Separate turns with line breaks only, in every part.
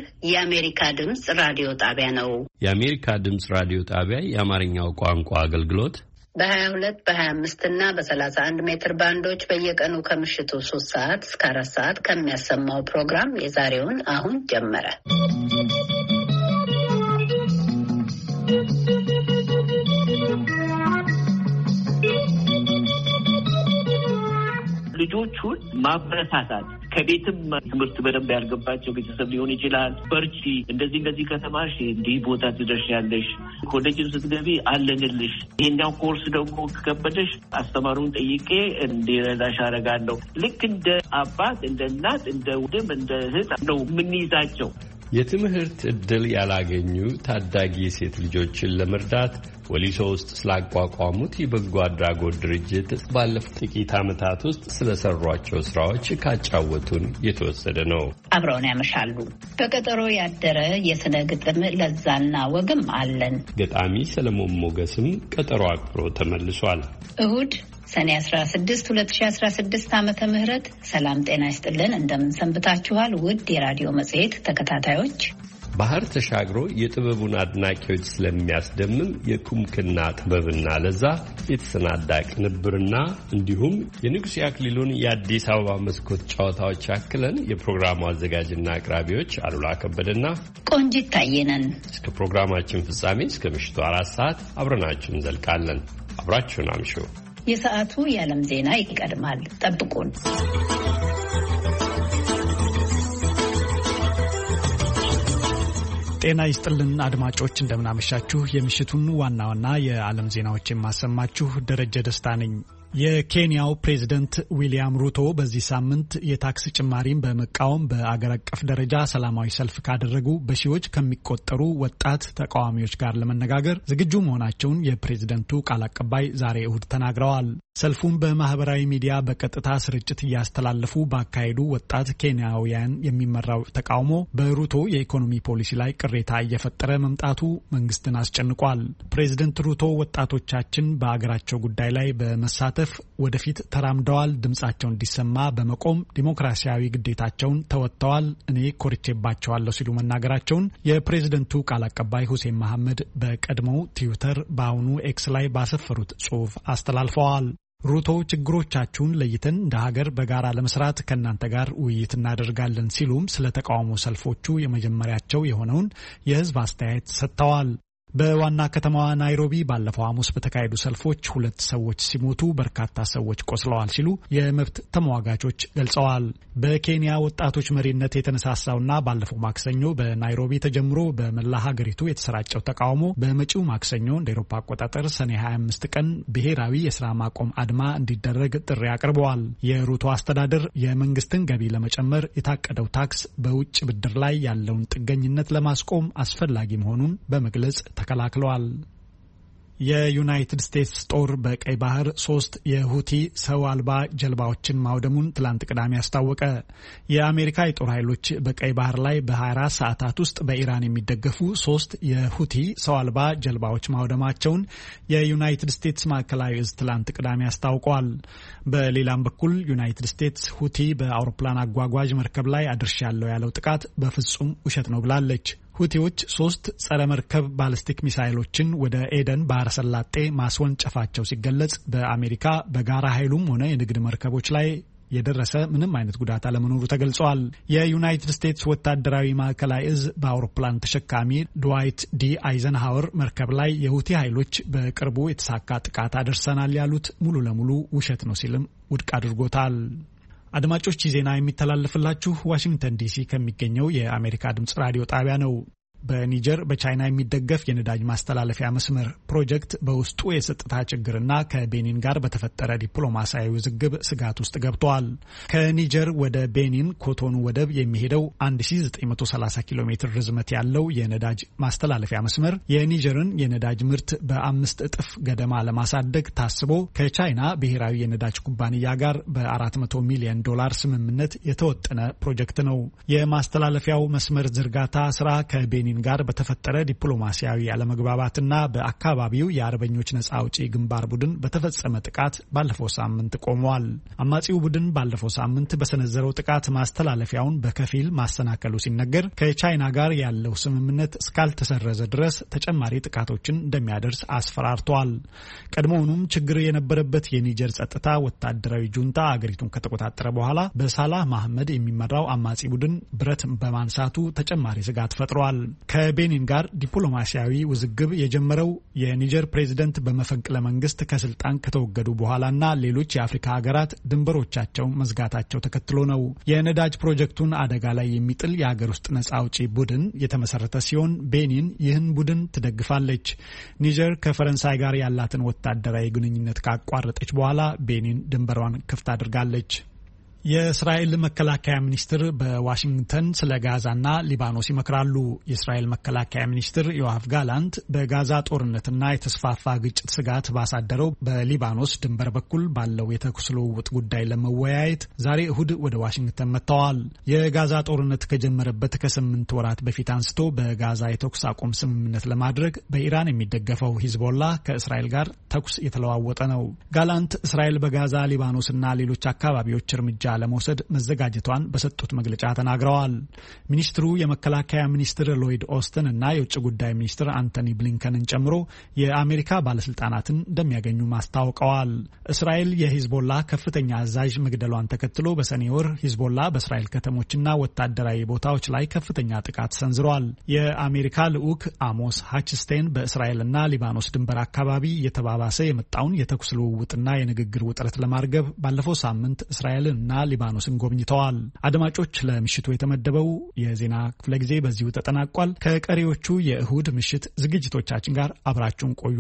የአሜሪካ ድምጽ ራዲዮ ጣቢያ ነው።
የአሜሪካ ድምጽ ራዲዮ ጣቢያ የአማርኛው ቋንቋ አገልግሎት
በ22 በ25 እና በ31 ሜትር ባንዶች በየቀኑ ከምሽቱ 3 ሰዓት እስከ 4 ሰዓት ከሚያሰማው ፕሮግራም የዛሬውን አሁን ጀመረ።
ልጆቹን ማበረታታት ከቤትም ትምህርት በደንብ ያልገባቸው ቤተሰብ ሊሆን ይችላል። በርቺ፣ እንደዚህ ከተማሽ እንዲህ ቦታ ትደርሻለሽ፣ ኮሌጅም ስትገቢ አለንልሽ፣ ይሄኛው ኮርስ ደግሞ ከከበደሽ አስተማሪውን ጠይቄ እንዲረዳሽ አደርጋለሁ። ልክ እንደ አባት፣ እንደ እናት፣ እንደ ወንድም፣ እንደ እህት ነው የምንይዛቸው።
የትምህርት ዕድል ያላገኙ ታዳጊ ሴት ልጆችን ለመርዳት ወሊሶ ውስጥ ስላቋቋሙት የበጎ አድራጎት ድርጅት ባለፉት ጥቂት ዓመታት ውስጥ ስለሰሯቸው ስራዎች ካጫወቱን የተወሰደ ነው።
አብረውን ያመሻሉ። በቀጠሮ ያደረ የስነ ግጥም ለዛና ወግም አለን።
ገጣሚ ሰለሞን ሞገስም ቀጠሮ አክብሮ ተመልሷል።
እሁድ ሰኔ 16 2016 ዓመተ ምህረት ሰላም ጤና ይስጥልን። እንደምን ሰንብታችኋል? ውድ የራዲዮ መጽሔት ተከታታዮች፣
ባህር ተሻግሮ የጥበቡን አድናቂዎች ስለሚያስደምም የኩምክና ጥበብና ለዛ የተሰናዳ ቅንብርና እንዲሁም የንጉሴ አክሊሉን የአዲስ አበባ መስኮት ጨዋታዎች አክለን የፕሮግራሙ አዘጋጅና አቅራቢዎች አሉላ ከበደና
ቆንጂት ታየነን
እስከ ፕሮግራማችን ፍጻሜ እስከ ምሽቱ 4 ሰዓት አብረናችሁ እንዘልቃለን። አብራችሁን አምሹ።
የሰዓቱ የዓለም ዜና ይቀድማል። ጠብቁን።
ጤና ይስጥልን አድማጮች፣ እንደምናመሻችሁ። የምሽቱን ዋና ዋና የዓለም ዜናዎች የማሰማችሁ ደረጀ ደስታ ነኝ። የኬንያው ፕሬዝደንት ዊሊያም ሩቶ በዚህ ሳምንት የታክስ ጭማሪን በመቃወም በአገር አቀፍ ደረጃ ሰላማዊ ሰልፍ ካደረጉ በሺዎች ከሚቆጠሩ ወጣት ተቃዋሚዎች ጋር ለመነጋገር ዝግጁ መሆናቸውን የፕሬዝደንቱ ቃል አቀባይ ዛሬ እሁድ ተናግረዋል። ሰልፉን በማህበራዊ ሚዲያ በቀጥታ ስርጭት እያስተላለፉ ባካሄዱ ወጣት ኬንያውያን የሚመራው ተቃውሞ በሩቶ የኢኮኖሚ ፖሊሲ ላይ ቅሬታ እየፈጠረ መምጣቱ መንግስትን አስጨንቋል። ፕሬዝደንት ሩቶ ወጣቶቻችን በአገራቸው ጉዳይ ላይ በመሳተፍ ወደፊት ተራምደዋል፣ ድምጻቸው እንዲሰማ በመቆም ዲሞክራሲያዊ ግዴታቸውን ተወጥተዋል፣ እኔ ኮርቼባቸዋለሁ ሲሉ መናገራቸውን የፕሬዝደንቱ ቃል አቀባይ ሁሴን መሐመድ በቀድሞው ትዊተር በአሁኑ ኤክስ ላይ ባሰፈሩት ጽሑፍ አስተላልፈዋል። ሩቶ ችግሮቻችሁን ለይተን እንደ ሀገር በጋራ ለመስራት ከእናንተ ጋር ውይይት እናደርጋለን ሲሉም ስለ ተቃውሞ ሰልፎቹ የመጀመሪያቸው የሆነውን የህዝብ አስተያየት ሰጥተዋል። በዋና ከተማዋ ናይሮቢ ባለፈው ሐሙስ በተካሄዱ ሰልፎች 2 ሰዎች ሲሞቱ በርካታ ሰዎች ቆስለዋል ሲሉ የመብት ተሟጋቾች ገልጸዋል። በኬንያ ወጣቶች መሪነት የተነሳሳውና ባለፈው ማክሰኞ በናይሮቢ ተጀምሮ በመላ ሀገሪቱ የተሰራጨው ተቃውሞ በመጪው ማክሰኞ እንደ አውሮፓ አቆጣጠር ሰኔ 25 ቀን ብሔራዊ የስራ ማቆም አድማ እንዲደረግ ጥሪ አቅርበዋል። የሩቶ አስተዳደር የመንግስትን ገቢ ለመጨመር የታቀደው ታክስ በውጭ ብድር ላይ ያለውን ጥገኝነት ለማስቆም አስፈላጊ መሆኑን በመግለጽ ተከላክለዋል። የዩናይትድ ስቴትስ ጦር በቀይ ባህር 3 የሁቲ ሰው አልባ ጀልባዎችን ማውደሙን ትላንት ቅዳሜ አስታወቀ። የአሜሪካ የጦር ኃይሎች በቀይ ባህር ላይ በ24 ሰዓታት ውስጥ በኢራን የሚደገፉ 3 የሁቲ ሰው አልባ ጀልባዎች ማውደማቸውን የዩናይትድ ስቴትስ ማዕከላዊ እዝ ትላንት ቅዳሜ አስታውቋል። በሌላም በኩል ዩናይትድ ስቴትስ ሁቲ በአውሮፕላን አጓጓዥ መርከብ ላይ አድርሻለሁ ያለው ጥቃት በፍጹም ውሸት ነው ብላለች። ሁቲዎች 3 ጸረ መርከብ ባሊስቲክ ሚሳይሎችን ወደ ኤደን ባህረ ሰላጤ ማስወንጨፋቸው ሲገለጽ በአሜሪካ በጋራ ኃይሉም ሆነ የንግድ መርከቦች ላይ የደረሰ ምንም አይነት ጉዳት አለመኖሩ ተገልጿል። የዩናይትድ ስቴትስ ወታደራዊ ማዕከላዊ እዝ በአውሮፕላን ተሸካሚ ድዋይት ዲ አይዘንሃወር መርከብ ላይ የሁቲ ኃይሎች በቅርቡ የተሳካ ጥቃት አደርሰናል ያሉት ሙሉ ለሙሉ ውሸት ነው ሲልም ውድቅ አድርጎታል። አድማጮች ዜና የሚተላለፍላችሁ ዋሽንግተን ዲሲ ከሚገኘው የአሜሪካ ድምጽ ራዲዮ ጣቢያ ነው። በኒጀር በቻይና የሚደገፍ የነዳጅ ማስተላለፊያ መስመር ፕሮጀክት በውስጡ የጸጥታ ችግርና ከቤኒን ጋር በተፈጠረ ዲፕሎማሲያዊ ውዝግብ ስጋት ውስጥ ገብተዋል። ከኒጀር ወደ ቤኒን ኮቶኑ ወደብ የሚሄደው 1930 ኪሎ ሜትር ርዝመት ያለው የነዳጅ ማስተላለፊያ መስመር የኒጀርን የነዳጅ ምርት በ5 እጥፍ ገደማ ለማሳደግ ታስቦ ከቻይና ብሔራዊ የነዳጅ ኩባንያ ጋር በ$400 ሚሊዮን ስምምነት የተወጠነ ፕሮጀክት ነው። የማስተላለፊያው መስመር ዝርጋታ ስራ ከቤኒን ከቤኒን ጋር በተፈጠረ ዲፕሎማሲያዊ አለመግባባትና በአካባቢው የአርበኞች ነጻ አውጪ ግንባር ቡድን በተፈጸመ ጥቃት ባለፈው ሳምንት ቆመዋል። አማጺው ቡድን ባለፈው ሳምንት በሰነዘረው ጥቃት ማስተላለፊያውን በከፊል ማሰናከሉ ሲነገር ከቻይና ጋር ያለው ስምምነት እስካልተሰረዘ ድረስ ተጨማሪ ጥቃቶችን እንደሚያደርስ አስፈራርቷል። ቀድሞውኑም ችግር የነበረበት የኒጀር ጸጥታ ወታደራዊ ጁንታ አገሪቱን ከተቆጣጠረ በኋላ በሳላህ መሐመድ የሚመራው አማጺ ቡድን ብረት በማንሳቱ ተጨማሪ ስጋት ፈጥሯል። ከቤኒን ጋር ዲፕሎማሲያዊ ውዝግብ የጀመረው የኒጀር ፕሬዝዳንት በመፈንቅለ መንግስት ከስልጣን ከተወገዱ በኋላና ሌሎች የአፍሪካ ሀገራት ድንበሮቻቸው መዝጋታቸው ተከትሎ ነው። የነዳጅ ፕሮጀክቱን አደጋ ላይ የሚጥል የሀገር ውስጥ ነጻ አውጪ ቡድን የተመሰረተ ሲሆን ቤኒን ይህን ቡድን ትደግፋለች። ኒጀር ከፈረንሳይ ጋር ያላትን ወታደራዊ ግንኙነት ካቋረጠች በኋላ ቤኒን ድንበሯን ክፍት አድርጋለች። የእስራኤል መከላከያ ሚኒስትር በዋሽንግተን ስለ ጋዛና ሊባኖስ ይመክራሉ። የእስራኤል መከላከያ ሚኒስትር ዮአፍ ጋላንት በጋዛ ጦርነትና የተስፋፋ ግጭት ስጋት ባሳደረው በሊባኖስ ድንበር በኩል ባለው የተኩስ ልውውጥ ጉዳይ ለመወያየት ዛሬ እሁድ ወደ ዋሽንግተን መጥተዋል። የጋዛ ጦርነት ከጀመረበት ከ8 ወራት በፊት አንስቶ በጋዛ የተኩስ አቁም ስምምነት ለማድረግ በኢራን የሚደገፈው ሂዝቦላ ከእስራኤል ጋር ተኩስ የተለዋወጠ ነው። ጋላንት እስራኤል በጋዛ ሊባኖስና ሌሎች አካባቢዎች እርምጃ ለመውሰድ መዘጋጀቷን በሰጡት መግለጫ ተናግረዋል። ሚኒስትሩ የመከላከያ ሚኒስትር ሎይድ ኦስተን እና የውጭ ጉዳይ ሚኒስትር አንቶኒ ብሊንከንን ጨምሮ የአሜሪካ ባለስልጣናትን እንደሚያገኙ ማስታወቀዋል። እስራኤል የሂዝቦላ ከፍተኛ አዛዥ መግደሏን ተከትሎ በሰኔ ወር ሂዝቦላ በእስራኤል ከተሞችና ወታደራዊ ቦታዎች ላይ ከፍተኛ ጥቃት ሰንዝሯል። የአሜሪካ ልዑክ አሞስ ሃችስቴን በእስራኤልና ሊባኖስ ድንበር አካባቢ እየተባባሰ የመጣውን የተኩስ ልውውጥና የንግግር ውጥረት ለማርገብ ባለፈው ሳምንት እስራኤልና ሊባኖስን ጎብኝተዋል። አድማጮች፣ ለምሽቱ የተመደበው የዜና ክፍለ ጊዜ በዚሁ ተጠናቋል። ከቀሪዎቹ የእሁድ ምሽት ዝግጅቶቻችን ጋር አብራችሁን ቆዩ።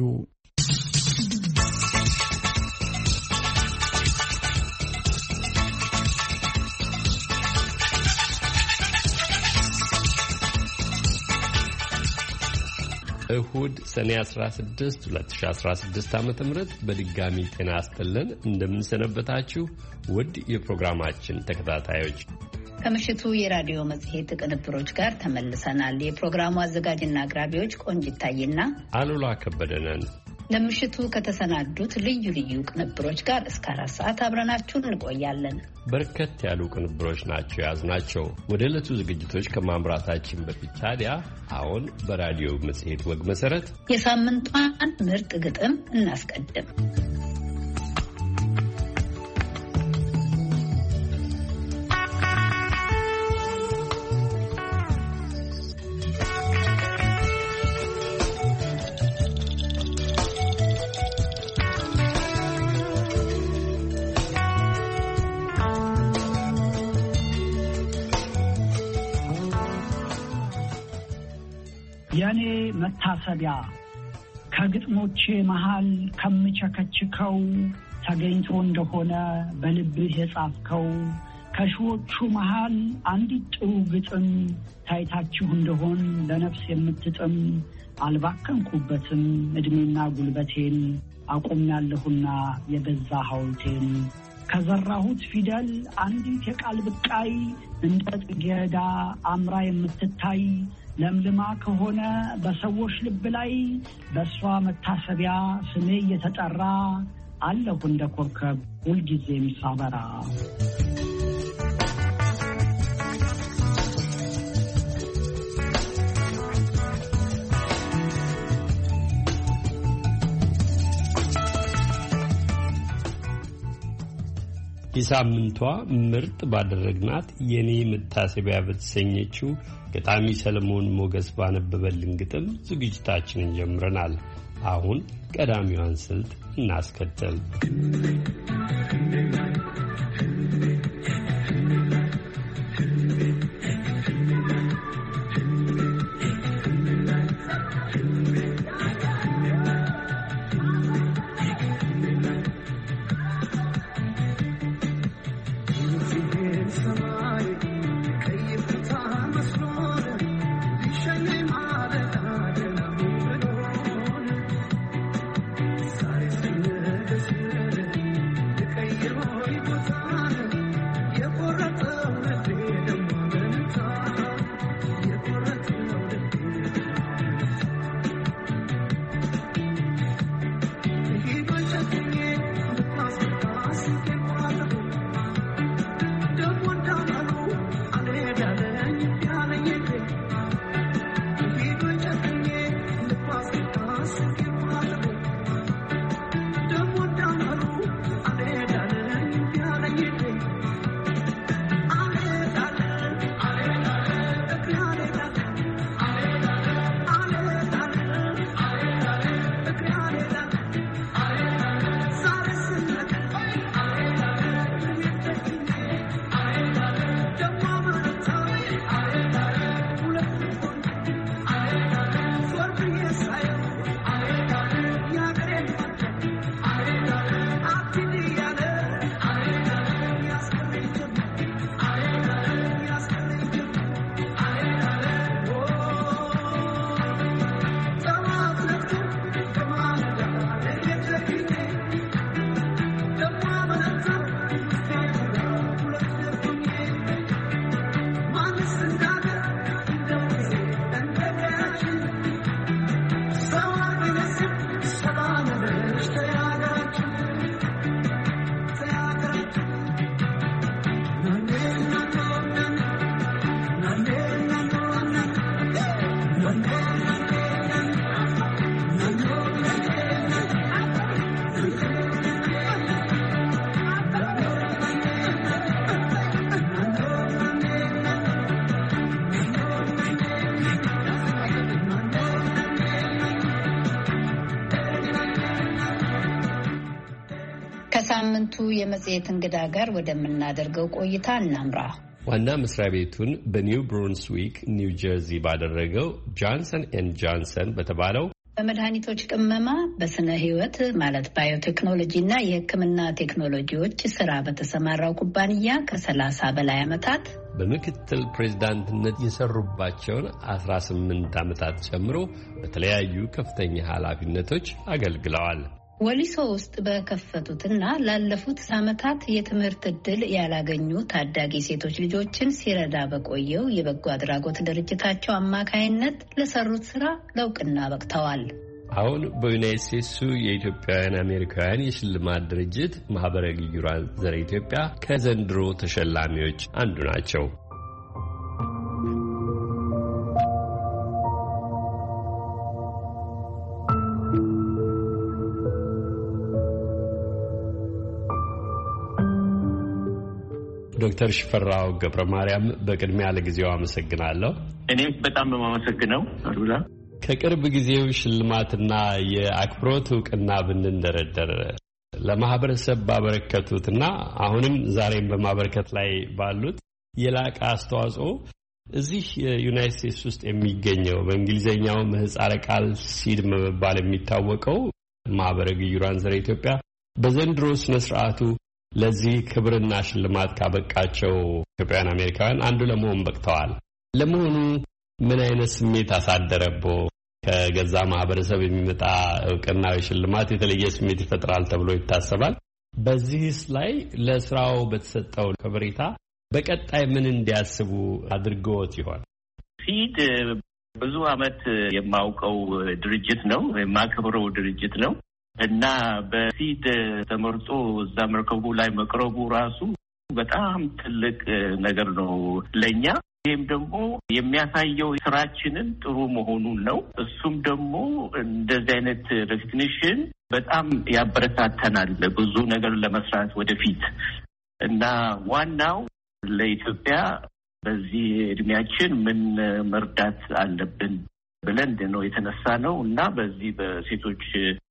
እሁድ ሰኔ 16 2016 ዓ.ም በድጋሚ ጤና ይስጥልን። እንደምንሰነበታችሁ ውድ የፕሮግራማችን ተከታታዮች፣
ከምሽቱ የራዲዮ መጽሔት ቅንብሮች ጋር ተመልሰናል። የፕሮግራሙ አዘጋጅና አቅራቢዎች ቆንጂት ታይና
አሉላ ከበደ ነን።
ለምሽቱ ከተሰናዱት ልዩ ልዩ ቅንብሮች ጋር እስከ 4 ሰዓት አብረናችሁ እንቆያለን።
በርከት ያሉ ቅንብሮች ናቸው ያዝናቸው። ወደ ዕለቱ ዝግጅቶች ከማምራታችን በፊት ታዲያ አሁን በራዲዮ መጽሔት ወግ መሰረት
የሳምንቷን ምርጥ ግጥም እናስቀድም።
የኔ መታሰቢያ ከግጥሞቼ መሃል ከምቸከችከው ተገኝቶ እንደሆነ በልብህ የጻፍከው ከሺዎቹ መሃል አንዲት ጥሩ ግጥም ታይታችሁ እንደሆን ለነፍስ የምትጥም አልባከንኩበትም እድሜና ጉልበቴን አቆምያለሁና የበዛ ሐውልቴን ከዘራሁት ፊደል አንዲት የቃል ብቃይ እንደ ጽጌረዳ አምራ የምትታይ ለምልማ ከሆነ በሰዎች ልብ ላይ በሷ መታሰቢያ ስሜ እየተጠራ አለሁ እንደ ኮከብ ሁልጊዜ የሚሳበራ።
የሳምንቷ ምርጥ ባደረግናት የኔ መታሰቢያ በተሰኘችው ገጣሚ ሰለሞን ሞገስ ባነበበልን ግጥም ዝግጅታችንን ጀምረናል። አሁን ቀዳሚዋን ስልት እናስከተል።
ከሳምንቱ የመጽሔት እንግዳ ጋር ወደምናደርገው ቆይታ እናምራ።
ዋና መስሪያ ቤቱን በኒው ብሩንስዊክ ኒው ጀርዚ ባደረገው ጆንሰን ኤንድ ጆንሰን በተባለው
በመድኃኒቶች ቅመማ በስነ ሕይወት ማለት ባዮቴክኖሎጂ እና የሕክምና ቴክኖሎጂዎች ስራ በተሰማራው ኩባንያ ከ30 በላይ ዓመታት
በምክትል ፕሬዝዳንትነት የሰሩባቸውን 18 ዓመታት ጨምሮ በተለያዩ ከፍተኛ ኃላፊነቶች አገልግለዋል።
ወሊሶ ውስጥ በከፈቱትና ላለፉት ዓመታት የትምህርት ዕድል ያላገኙ ታዳጊ ሴቶች ልጆችን ሲረዳ በቆየው የበጎ አድራጎት ድርጅታቸው አማካይነት ለሰሩት ስራ ለእውቅና በቅተዋል።
አሁን በዩናይትድ ስቴትሱ የኢትዮጵያውያን አሜሪካውያን የሽልማት ድርጅት ማህበረ ግዩራን ዘረ ኢትዮጵያ ከዘንድሮ ተሸላሚዎች አንዱ ናቸው። ዶክተር ሽፈራው ገብረ ማርያም በቅድሚያ ለጊዜው አመሰግናለሁ።
እኔም በጣም የማመሰግነው አሉላ።
ከቅርብ ጊዜው ሽልማትና የአክብሮት እውቅና ብንደረደር ለማህበረሰብ ባበረከቱትና አሁንም ዛሬም በማበረከት ላይ ባሉት የላቀ አስተዋጽኦ እዚህ ዩናይትድ ስቴትስ ውስጥ የሚገኘው በእንግሊዝኛው ምህጻረ ቃል ሲድ በመባል የሚታወቀው ማህበረ ግዩራን ዘረ ኢትዮጵያ በዘንድሮ ስነ ስርዓቱ ለዚህ ክብርና ሽልማት ካበቃቸው ኢትዮጵያውያን አሜሪካውያን አንዱ ለመሆን በቅተዋል። ለመሆኑ ምን አይነት ስሜት አሳደረቦ? ከገዛ ማህበረሰብ የሚመጣ እውቅና ሽልማት የተለየ ስሜት ይፈጥራል ተብሎ ይታሰባል። በዚህስ ላይ ለስራው በተሰጠው ከበሬታ በቀጣይ ምን እንዲያስቡ አድርገውት ይሆን?
ሲድ ብዙ አመት የማውቀው ድርጅት ነው፣ የማከብረው ድርጅት ነው እና በሲድ ተመርጦ እዛ መርከቡ ላይ መቅረቡ ራሱ በጣም ትልቅ ነገር ነው ለኛ። ይህም ደግሞ የሚያሳየው ስራችንን ጥሩ መሆኑን ነው። እሱም ደግሞ እንደዚህ አይነት ሬኮግኒሽን በጣም ያበረታተናል ብዙ ነገር ለመስራት ወደፊት እና ዋናው ለኢትዮጵያ በዚህ እድሜያችን ምን መርዳት አለብን ብለን ነው የተነሳ ነው እና በዚህ በሴቶች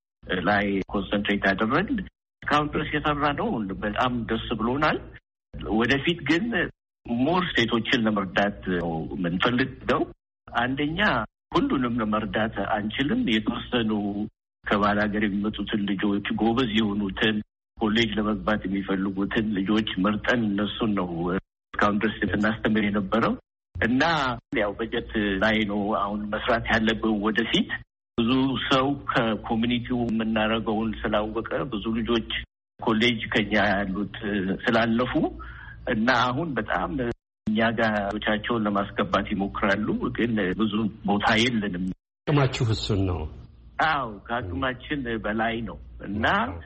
ላይ ኮንሰንትሬት አደረግን። እስካሁን ድረስ የሰራ ነው በጣም ደስ ብሎናል። ወደፊት ግን ሞር ሴቶችን ለመርዳት ነው የምንፈልገው። አንደኛ ሁሉንም ለመርዳት አንችልም። የተወሰኑ ከባል ሀገር የሚመጡትን ልጆች ጎበዝ የሆኑትን ኮሌጅ ለመግባት የሚፈልጉትን ልጆች መርጠን እነሱን ነው እስካሁን ድረስ ስናስተምር የነበረው እና ያው በጀት ላይ ነው አሁን መስራት ያለብን ወደፊት። ብዙ ሰው ከኮሚኒቲው የምናደርገውን ስላወቀ ብዙ ልጆች ኮሌጅ ከኛ ያሉት ስላለፉ እና አሁን በጣም እኛ ጋር ልጆቻቸውን ለማስገባት ይሞክራሉ። ግን ብዙ ቦታ የለንም።
አቅማችሁ እሱን ነው?
አዎ ከአቅማችን በላይ ነው እና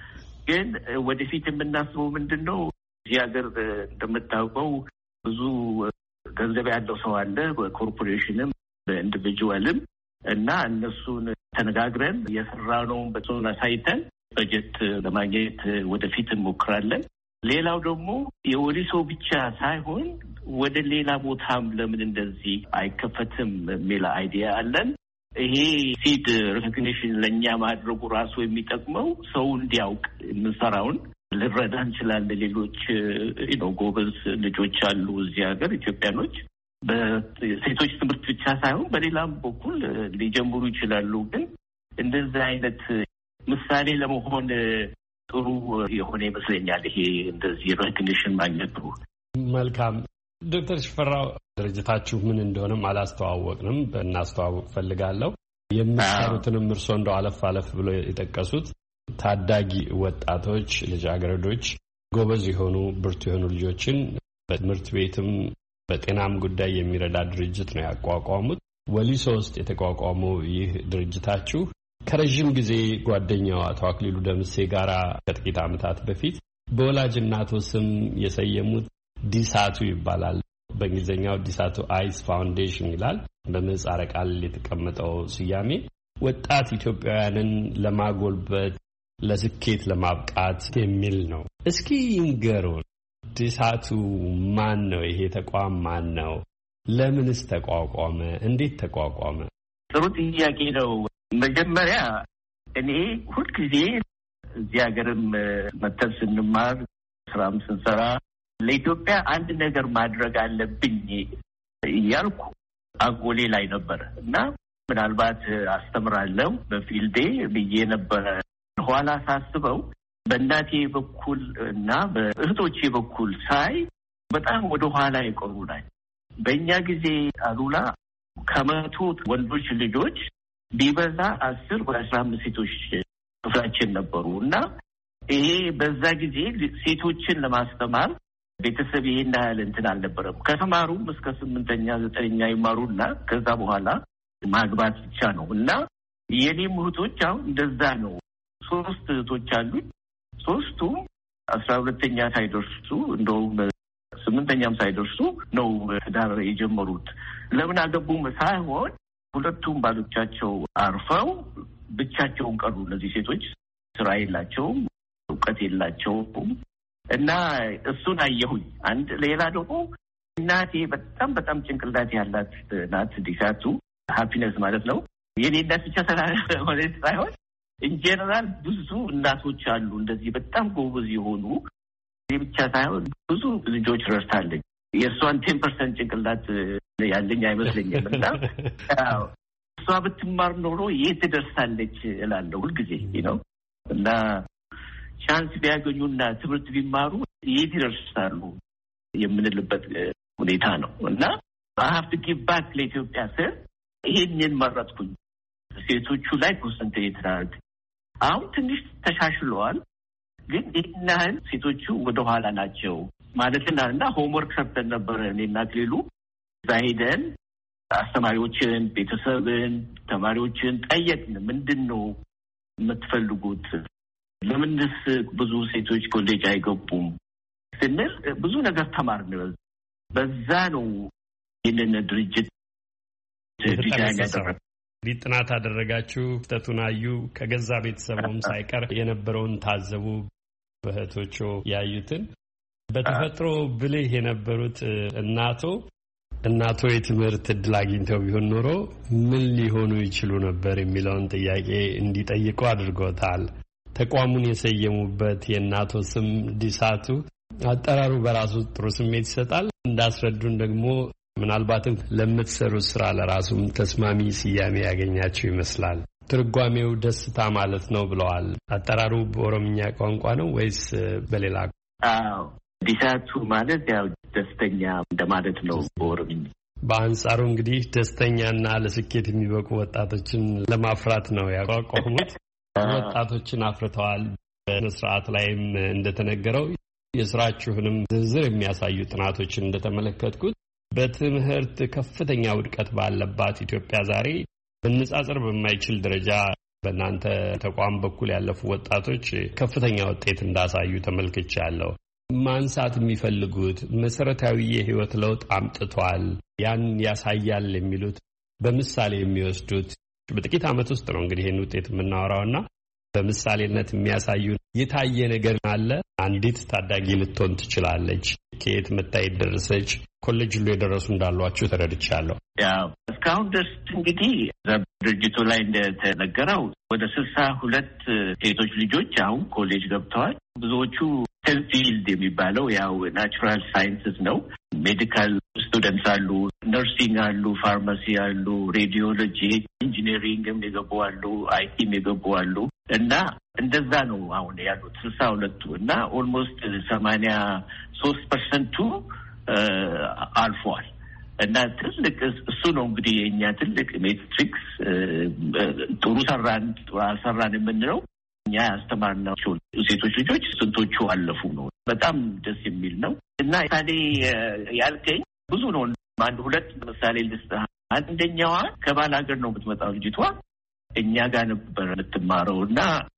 ግን ወደፊት የምናስበው ምንድን ነው? እዚህ ሀገር እንደምታውቀው ብዙ ገንዘብ ያለው ሰው አለ፣ በኮርፖሬሽንም በኢንዲቪጁዋልም እና እነሱን ተነጋግረን የሰራነውን በጽሁፍ አሳይተን በጀት ለማግኘት ወደፊት እንሞክራለን። ሌላው ደግሞ የወሊሶ ብቻ ሳይሆን ወደ ሌላ ቦታም ለምን እንደዚህ አይከፈትም የሚል አይዲያ አለን። ይሄ ሲድ ሪኮግኒሽን ለእኛ ማድረጉ ራሱ የሚጠቅመው ሰው እንዲያውቅ የምንሰራውን ልረዳ እንችላለን። ሌሎች ጎበዝ ልጆች አሉ እዚህ ሀገር ኢትዮጵያኖች በሴቶች ትምህርት ብቻ ሳይሆን በሌላም በኩል ሊጀምሩ ይችላሉ። ግን እንደዚህ አይነት ምሳሌ ለመሆን ጥሩ የሆነ ይመስለኛል ይሄ እንደዚህ ሬኮግኒሽን ማግኘቱ።
መልካም ዶክተር ሽፈራው ድርጅታችሁ ምን እንደሆነም አላስተዋወቅንም፣ እናስተዋወቅ ፈልጋለሁ። የምትሰሩትንም እርስዎ እንደው አለፍ ብሎ የጠቀሱት ታዳጊ ወጣቶች ልጃገረዶች ጎበዝ የሆኑ ብርቱ የሆኑ ልጆችን በትምህርት ቤትም በጤናም ጉዳይ የሚረዳ ድርጅት ነው ያቋቋሙት። ወሊሶ ውስጥ የተቋቋመው ይህ ድርጅታችሁ ከረዥም ጊዜ ጓደኛው አቶ አክሊሉ ደምሴ ጋራ ከጥቂት ዓመታት በፊት በወላጅ እናቶ ስም የሰየሙት ዲሳቱ ይባላል። በእንግሊዝኛው ዲሳቱ አይስ ፋውንዴሽን ይላል። በምህጻረ ቃል የተቀመጠው ስያሜ ወጣት ኢትዮጵያውያንን ለማጎልበት ለስኬት ለማብቃት የሚል ነው። እስኪ ይንገሩን፣ ዲሳቱ ማን ነው? ይሄ ተቋም ማን ነው? ለምንስ ተቋቋመ? እንዴት ተቋቋመ?
ጥሩ ጥያቄ ነው። መጀመሪያ እኔ ሁልጊዜ እዚህ ሀገርም መተን ስንማር ስራም ስንሰራ ለኢትዮጵያ አንድ ነገር ማድረግ አለብኝ እያልኩ አጎሌ ላይ ነበር እና ምናልባት አስተምራለሁ በፊልዴ ብዬ ነበረ። ኋላ ሳስበው በእናቴ በኩል እና በእህቶቼ በኩል ሳይ በጣም ወደ ኋላ የቀሩ ናቸው። በእኛ ጊዜ አሉላ 100 ወንዶች ልጆች ቢበዛ 10 ወይ 15 ሴቶች ክፍላችን ነበሩ እና ይሄ በዛ ጊዜ ሴቶችን ለማስተማር ቤተሰብ ይሄን ያህል እንትን አልነበረም። ከተማሩም እስከ 8ኛ 9ኛ ይማሩና ከዛ በኋላ ማግባት ብቻ ነው እና የኔም እህቶች አሁን እንደዛ ነው። 3 እህቶች አሉኝ። 3ቱም 12ኛ ሳይደርሱ እንደውም 8ኛም ሳይደርሱ ነው ትዳር የጀመሩት። ለምን አገቡም ሳይሆን 2ቱም ባሎቻቸው አርፈው ብቻቸውን ቀሩ። እነዚህ ሴቶች ስራ የላቸውም፣ እውቀት የላቸውም እና እሱን አየሁኝ። አንድ ሌላ ደግሞ እናቴ በጣም ጭንቅላት ያላት ናት። ዲሳቱ ሃፒነስ ማለት ነው። የኔ እናት ብቻ ማለት ሳይሆን ኢንጀነራል ብዙ እናቶች አሉ እንደዚህ በጣም ጎበዝ የሆኑ። ይህ ብቻ ሳይሆን ብዙ ልጆች ረድታለች። የእሷን 10% ጭንቅላት ያለኝ አይመስለኝም እና እሷ ብትማር ኖሮ የት ትደርሳለች እላለሁ ሁልጊዜ ነው እና ቻንስ ቢያገኙና ትምህርት ቢማሩ የት ይደርሳሉ የምንልበት ሁኔታ ነው እና ሀብት ጊባት ለኢትዮጵያ ስር ይሄንን መረጥኩኝ። ሴቶቹ ላይ ኮንሰንትሬት አድርግ። አሁን ትንሽ ተሻሽለዋል፣ ግን ይህን ያህል ሴቶቹ ወደኋላ ናቸው ማለትና እና ሆምወርክ ሰርተን ነበረ እኔና አክሊሉ። እዛ ሄደን አስተማሪዎችን፣ ቤተሰብን፣ ተማሪዎችን ጠየቅን። ምንድን ነው የምትፈልጉት? ለምንስ ብዙ ሴቶች ኮሌጅ አይገቡም ስንል ብዙ ነገር ተማርን። በዛ ነው ይህንን ድርጅት ዲዛይን ያደረግነው።
ጥናት አደረጋችሁ፣ ክስተቱን አዩ፣ ከገዛ ቤተሰቡም ሳይቀር የነበረውን ታዘቡ። በእህቶቹ ያዩትን በተፈጥሮ ብልህ የነበሩት እናቶ የትምህርት እድል አግኝተው ቢሆን ኖሮ ምን ሊሆኑ ይችሉ ነበር የሚለውን ጥያቄ እንዲጠይቁ አድርጎታል። ተቋሙን የሰየሙበት የእናቶ ስም ዲሳቱ አጠራሩ በራሱ ጥሩ ስሜት ይሰጣል። እንዳስረዱን ደግሞ ምናልባትም ለምትሰሩት ስራ ለራሱም ተስማሚ ስያሜ ያገኛቸው ይመስላል። ትርጓሜው ደስታ ማለት ነው ብለዋል። አጠራሩ በኦሮምኛ ቋንቋ ነው ወይስ በሌላ?
ዲሳቱ ማለት ያው ደስተኛ እንደማለት ነው በኦሮምኛ።
በአንጻሩ እንግዲህ ደስተኛና ለስኬት የሚበቁ ወጣቶችን ለማፍራት ነው ያቋቋሙት። ወጣቶችን አፍርተዋል። በስርዓት ላይም እንደተነገረው የስራችሁንም ዝርዝር የሚያሳዩ ጥናቶችን እንደተመለከትኩት በትምህርት ከፍተኛ ውድቀት ባለባት ኢትዮጵያ ዛሬ መነጻጸር በማይችል ደረጃ በእናንተ ተቋም በኩል ያለፉ ወጣቶች ከፍተኛ ውጤት እንዳሳዩ ተመልክቻለሁ። ማንሳት የሚፈልጉት መሰረታዊ የህይወት ለውጥ አምጥቷል ያን ያሳያል የሚሉት በምሳሌ የሚወስዱት በጥቂት ዓመት ውስጥ ነው እንግዲህ ይሄን ውጤት የምናወራውና በምሳሌነት የሚያሳዩ የታየ ነገር አለ? አንዲት ታዳጊ ልትሆን ትችላለች። ከየት መታየት ደረሰች? ኮሌጅ ሁሉ የደረሱ እንዳሏችሁ ተረድቻለሁ።
ያው እስካሁን ድረስ እንግዲህ ድርጅቱ ላይ እንደተነገረው ወደ 62 ሴቶች ልጆች አሁን ኮሌጅ ገብተዋል። ብዙዎቹ ፊልድ የሚባለው ያው ናቹራል ሳይንስስ ነው። ሜዲካል ስቱደንትስ አሉ፣ ነርሲንግ አሉ፣ ፋርማሲ አሉ፣ ሬዲዮሎጂ፣ ኢንጂነሪንግም የገቡ አሉ፣ አይቲም የገቡ አሉ እና እንደዛ ነው አሁን ያሉት 62ቱ እና ኦልሞስት 83% አልፈዋል። እና ትልቅ እሱ ነው እንግዲህ የኛ ትልቅ ሜትሪክስ። ጥሩ ሰራን ጥሩ አልሰራን የምንለው እኛ ያስተማርናቸው ሴቶች ልጆች ስንቶቹ አለፉ ነው። በጣም ደስ የሚል ነው። እና ታዲ ያልከኝ ብዙ ነው። አንድ ሁለት ምሳሌ ልስጥህ። አንደኛዋ ከባል ሀገር ነው የምትመጣው ልጅቷ እኛ ጋር ነበር የምትማረው እና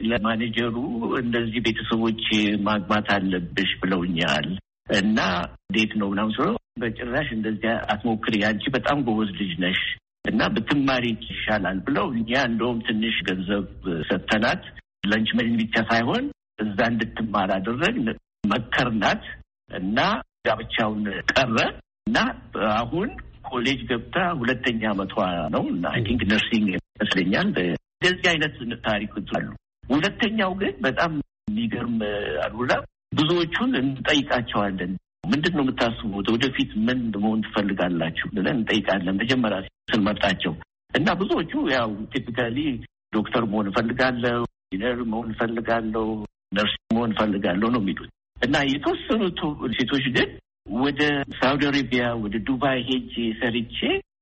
ለማኔጀሩ እንደዚህ ቤተሰቦች ማግባት አለብሽ ብለውኛል እና እንዴት ነው ምናምን ስለው በጭራሽ እንደዚያ አትሞክሪ፣ አንቺ በጣም ጎበዝ ልጅ ነሽ እና ብትማሪ ይሻላል ብለው እኛ እንደውም ትንሽ ገንዘብ ሰጥተናት ለንች መኝ ብቻ ሳይሆን እዛ እንድትማር አደረግን፣ መከርናት እና ጋብቻውን ቀረ እና አሁን ኮሌጅ ገብታ 2ኛ ዓመቷ ነው እና አይ ቲንክ ነርሲንግ ይመስለኛል። እንደዚህ አይነት ታሪኮች አሉ። ሁለተኛው ግን በጣም የሚገርም አሉላ ብዙዎቹን እንጠይቃቸዋለን። ምንድን ነው የምታስቡት? ወደፊት ምን መሆን ትፈልጋላችሁ ብለን እንጠይቃለን መጀመሪያ ስንመርጣቸው እና ብዙዎቹ ያው ቲፒካሊ ዶክተር መሆን እፈልጋለሁ፣ ኢንጂነር መሆን እፈልጋለሁ፣ ነርስ መሆን እፈልጋለሁ ነው የሚሉት እና የተወሰኑት ሴቶች ግን ወደ ሳውዲ አረቢያ ወደ ዱባይ ሄጄ ሰርቼ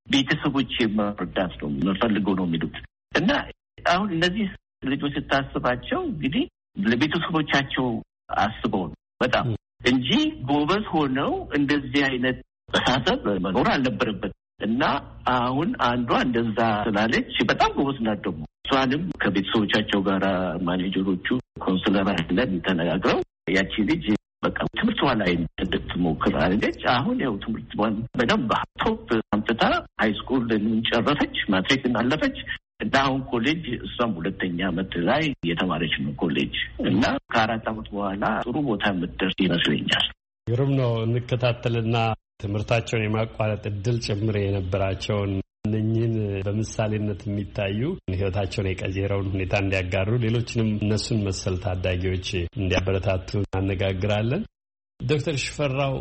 ቤተሰቦቼ መርዳት ነው የምፈልገው ነው የሚሉት እና አሁን እነዚህ ልጆች ስታስባቸው እንግዲህ ለቤተሰቦቻቸው አስበው በጣም እንጂ ጎበዝ ሆነው እንደዚህ አይነት በሳሰብ መኖር አልነበረበት እና አሁን አንዷ እንደዛ ስላለች በጣም ጎበዝ ናት። ደግሞ እሷንም ከቤተሰቦቻቸው ጋር ማኔጀሮቹ ኮንስለር አይደለም ተነጋግረው ያቺ ልጅ በቃ ትምህርቷ ላይ እንድትሞክር አድርገች። አሁን ያው ትምህርቷን በደንብ ቶፕ አምጥታ ሃይስኩል ጨረሰች፣ ማትሪክን አለፈች እና አሁን ኮሌጅ እሷም 2ኛ ዓመት ላይ እየተማረች ነው ኮሌጅ እና ከ4 ዓመት በኋላ ጥሩ ቦታ የምትደርስ ይመስለኛል።
ግሩም ነው። እንከታተልና ትምህርታቸውን የማቋረጥ እድል ጭምር የነበራቸውን እነኝህን በምሳሌነት የሚታዩ ህይወታቸውን የቀየረውን ሁኔታ እንዲያጋሩ ሌሎችንም እነሱን መሰል ታዳጊዎች እንዲያበረታቱ እናነጋግራለን። ዶክተር ሽፈራው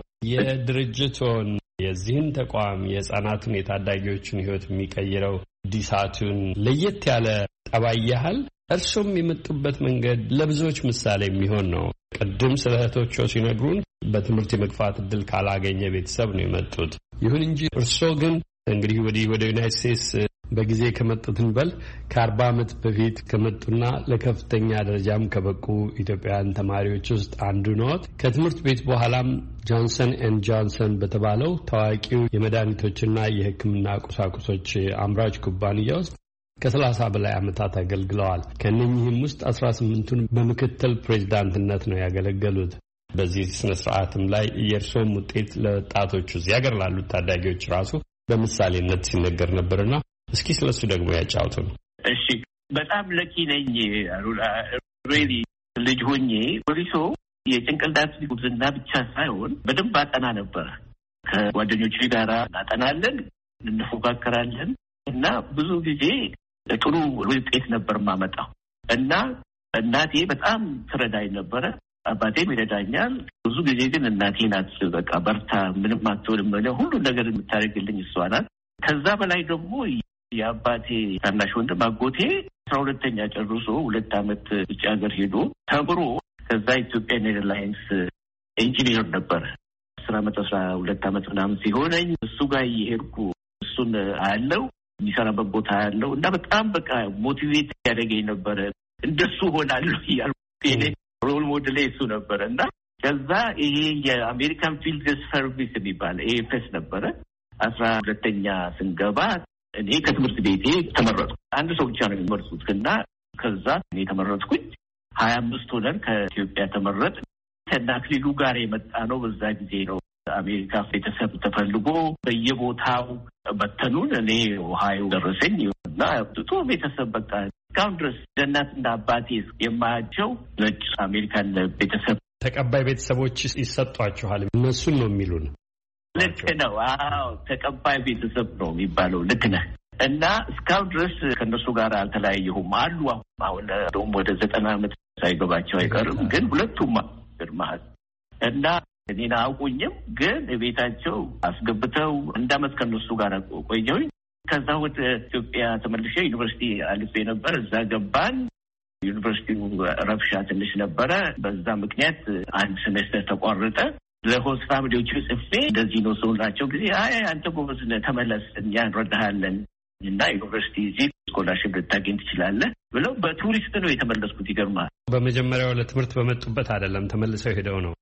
የድርጅቶን የዚህን ተቋም የህፃናቱን የታዳጊዎቹን ህይወት የሚቀይረው ዲሳቱን ለየት ያለ ጠባይ ያህል እርሱም የመጡበት መንገድ ለብዙዎች ምሳሌ የሚሆን ነው። ቅድም ስለ እህቶቹ ሲነግሩን በትምህርት የመግፋት እድል ካላገኘ ቤተሰብ ነው የመጡት። ይሁን እንጂ እርሶ ግን እንግዲህ ወደ ዩናይትድ ስቴትስ በጊዜ ከመጡትን በል ከ40 ዓመት በፊት ከመጡና ለከፍተኛ ደረጃም ከበቁ ኢትዮጵያውያን ተማሪዎች ውስጥ አንዱ ነዎት። ከትምህርት ቤት በኋላም ጆንሰን ኤንድ ጆንሰን በተባለው ታዋቂው የመድኃኒቶችና የሕክምና ቁሳቁሶች አምራች ኩባንያ ውስጥ ከ30 በላይ ዓመታት አገልግለዋል። ከእነኚህም ውስጥ 18ቱን በምክትል ፕሬዚዳንትነት ነው ያገለገሉት። በዚህ ስነ ስርዓትም ላይ የእርሶም ውጤት ለወጣቶቹ እዚህ ሀገር ላሉት ታዳጊዎች ራሱ በምሳሌነት ሲነገር ነበርና እስኪ ስለሱ ደግሞ ያጫውቱን።
እሺ፣ በጣም ለኪ ነኝ አሉላ። ሪሊ ልጅ ሆኜ ፖሊሶ የጭንቅላት ጉብዝና ብቻ ሳይሆን በደንብ አጠና ነበር። ከጓደኞቼ ጋር እናጠናለን፣ እንፎካከራለን እና ብዙ ጊዜ ጥሩ ውጤት ነበር ማመጣው እና እናቴ በጣም ትረዳኝ ነበረ። አባቴም ይረዳኛል። ብዙ ጊዜ ግን እናቴ ናት በቃ በርታ፣ ምንም አትሆንም ሁሉ ነገር የምታደርግልኝ እሷ ናት። ከዛ በላይ ደግሞ የአባቴ ታናሽ ወንድም አጎቴ 12ኛ ጨርሶ 2 ዓመት ውጭ ሀገር ሄዶ ተምሮ ከዛ ኢትዮጵያን ኤርላይንስ ኢንጂኒየር ነበረ። 10 ዓመት 12 ዓመት ምናምን ሲሆነኝ እሱ ጋር እየሄድኩ እሱን አያለው የሚሰራበት ቦታ ያለው እና በጣም በቃ ሞቲቬት ያደረገኝ ነበረ። እንደሱ ሆናለሁ እያልኩ ሮል ሞዴል እሱ ነበረ እና ከዛ ይሄ የአሜሪካን ፊልድ ሰርቪስ የሚባል ኤኤፍኤስ ነበረ። 12ኛ ስንገባ እኔ ከትምህርት ቤቴ ተመረጥኩ። አንድ ሰው ብቻ ነው የሚመርጡት እና ከዛ እኔ ተመረጥኩኝ። 25 ሆነን ከኢትዮጵያ ተመረጥ። ከናክሊሉ ጋር የመጣ ነው። በዛ ጊዜ ነው አሜሪካ ቤተሰብ ተፈልጎ በየቦታው በተኑን። እኔ ኦሃዮ ደረሰኝ እና ጥሩ ቤተሰብ በቃ እስካሁን ድረስ እናትና አባቴ የማያቸው ነጭ አሜሪካን ቤተሰብ
ተቀባይ ቤተሰቦች ይሰጧችኋል። እነሱን ነው የሚሉን።
ልክ ነው። አዎ ተቀባይ ቤተሰብ ነው የሚባለው። ልክ ነህ። እና እስካሁን ድረስ ከእነሱ ጋር አልተለያየሁም አሉ። አሁን ደግሞ ወደ 90 ዓመት ሳይገባቸው አይቀርም። ግን ሁለቱም ግርማል እና እኔን አያውቁኝም። ግን ቤታቸው አስገብተው እንዳመት ከእነሱ ጋር ቆየሁኝ። ከዛ ወደ ኢትዮጵያ ተመልሼ ዩኒቨርሲቲ አልፌ ነበር። እዛ ገባን። ዩኒቨርሲቲው ረብሻ ትንሽ ነበረ። በዛ ምክንያት አንድ ሴሜስተር ተቋረጠ። ለሆስት ፋሚሊዎቹ ጽፌ እንደዚህ ነው ሰው ናቸው ጊዜ አንተ ጎበዝ ተመለስ እኛ እንረዳሃለን እና ዩኒቨርሲቲ እዚህ ስኮላርሽፕ ልታገኝ ትችላለህ ብለው በቱሪስት ነው የተመለስኩት። ይገርማል።
በመጀመሪያው ለትምህርት በመጡበት አይደለም ተመልሰው ሄደው ነው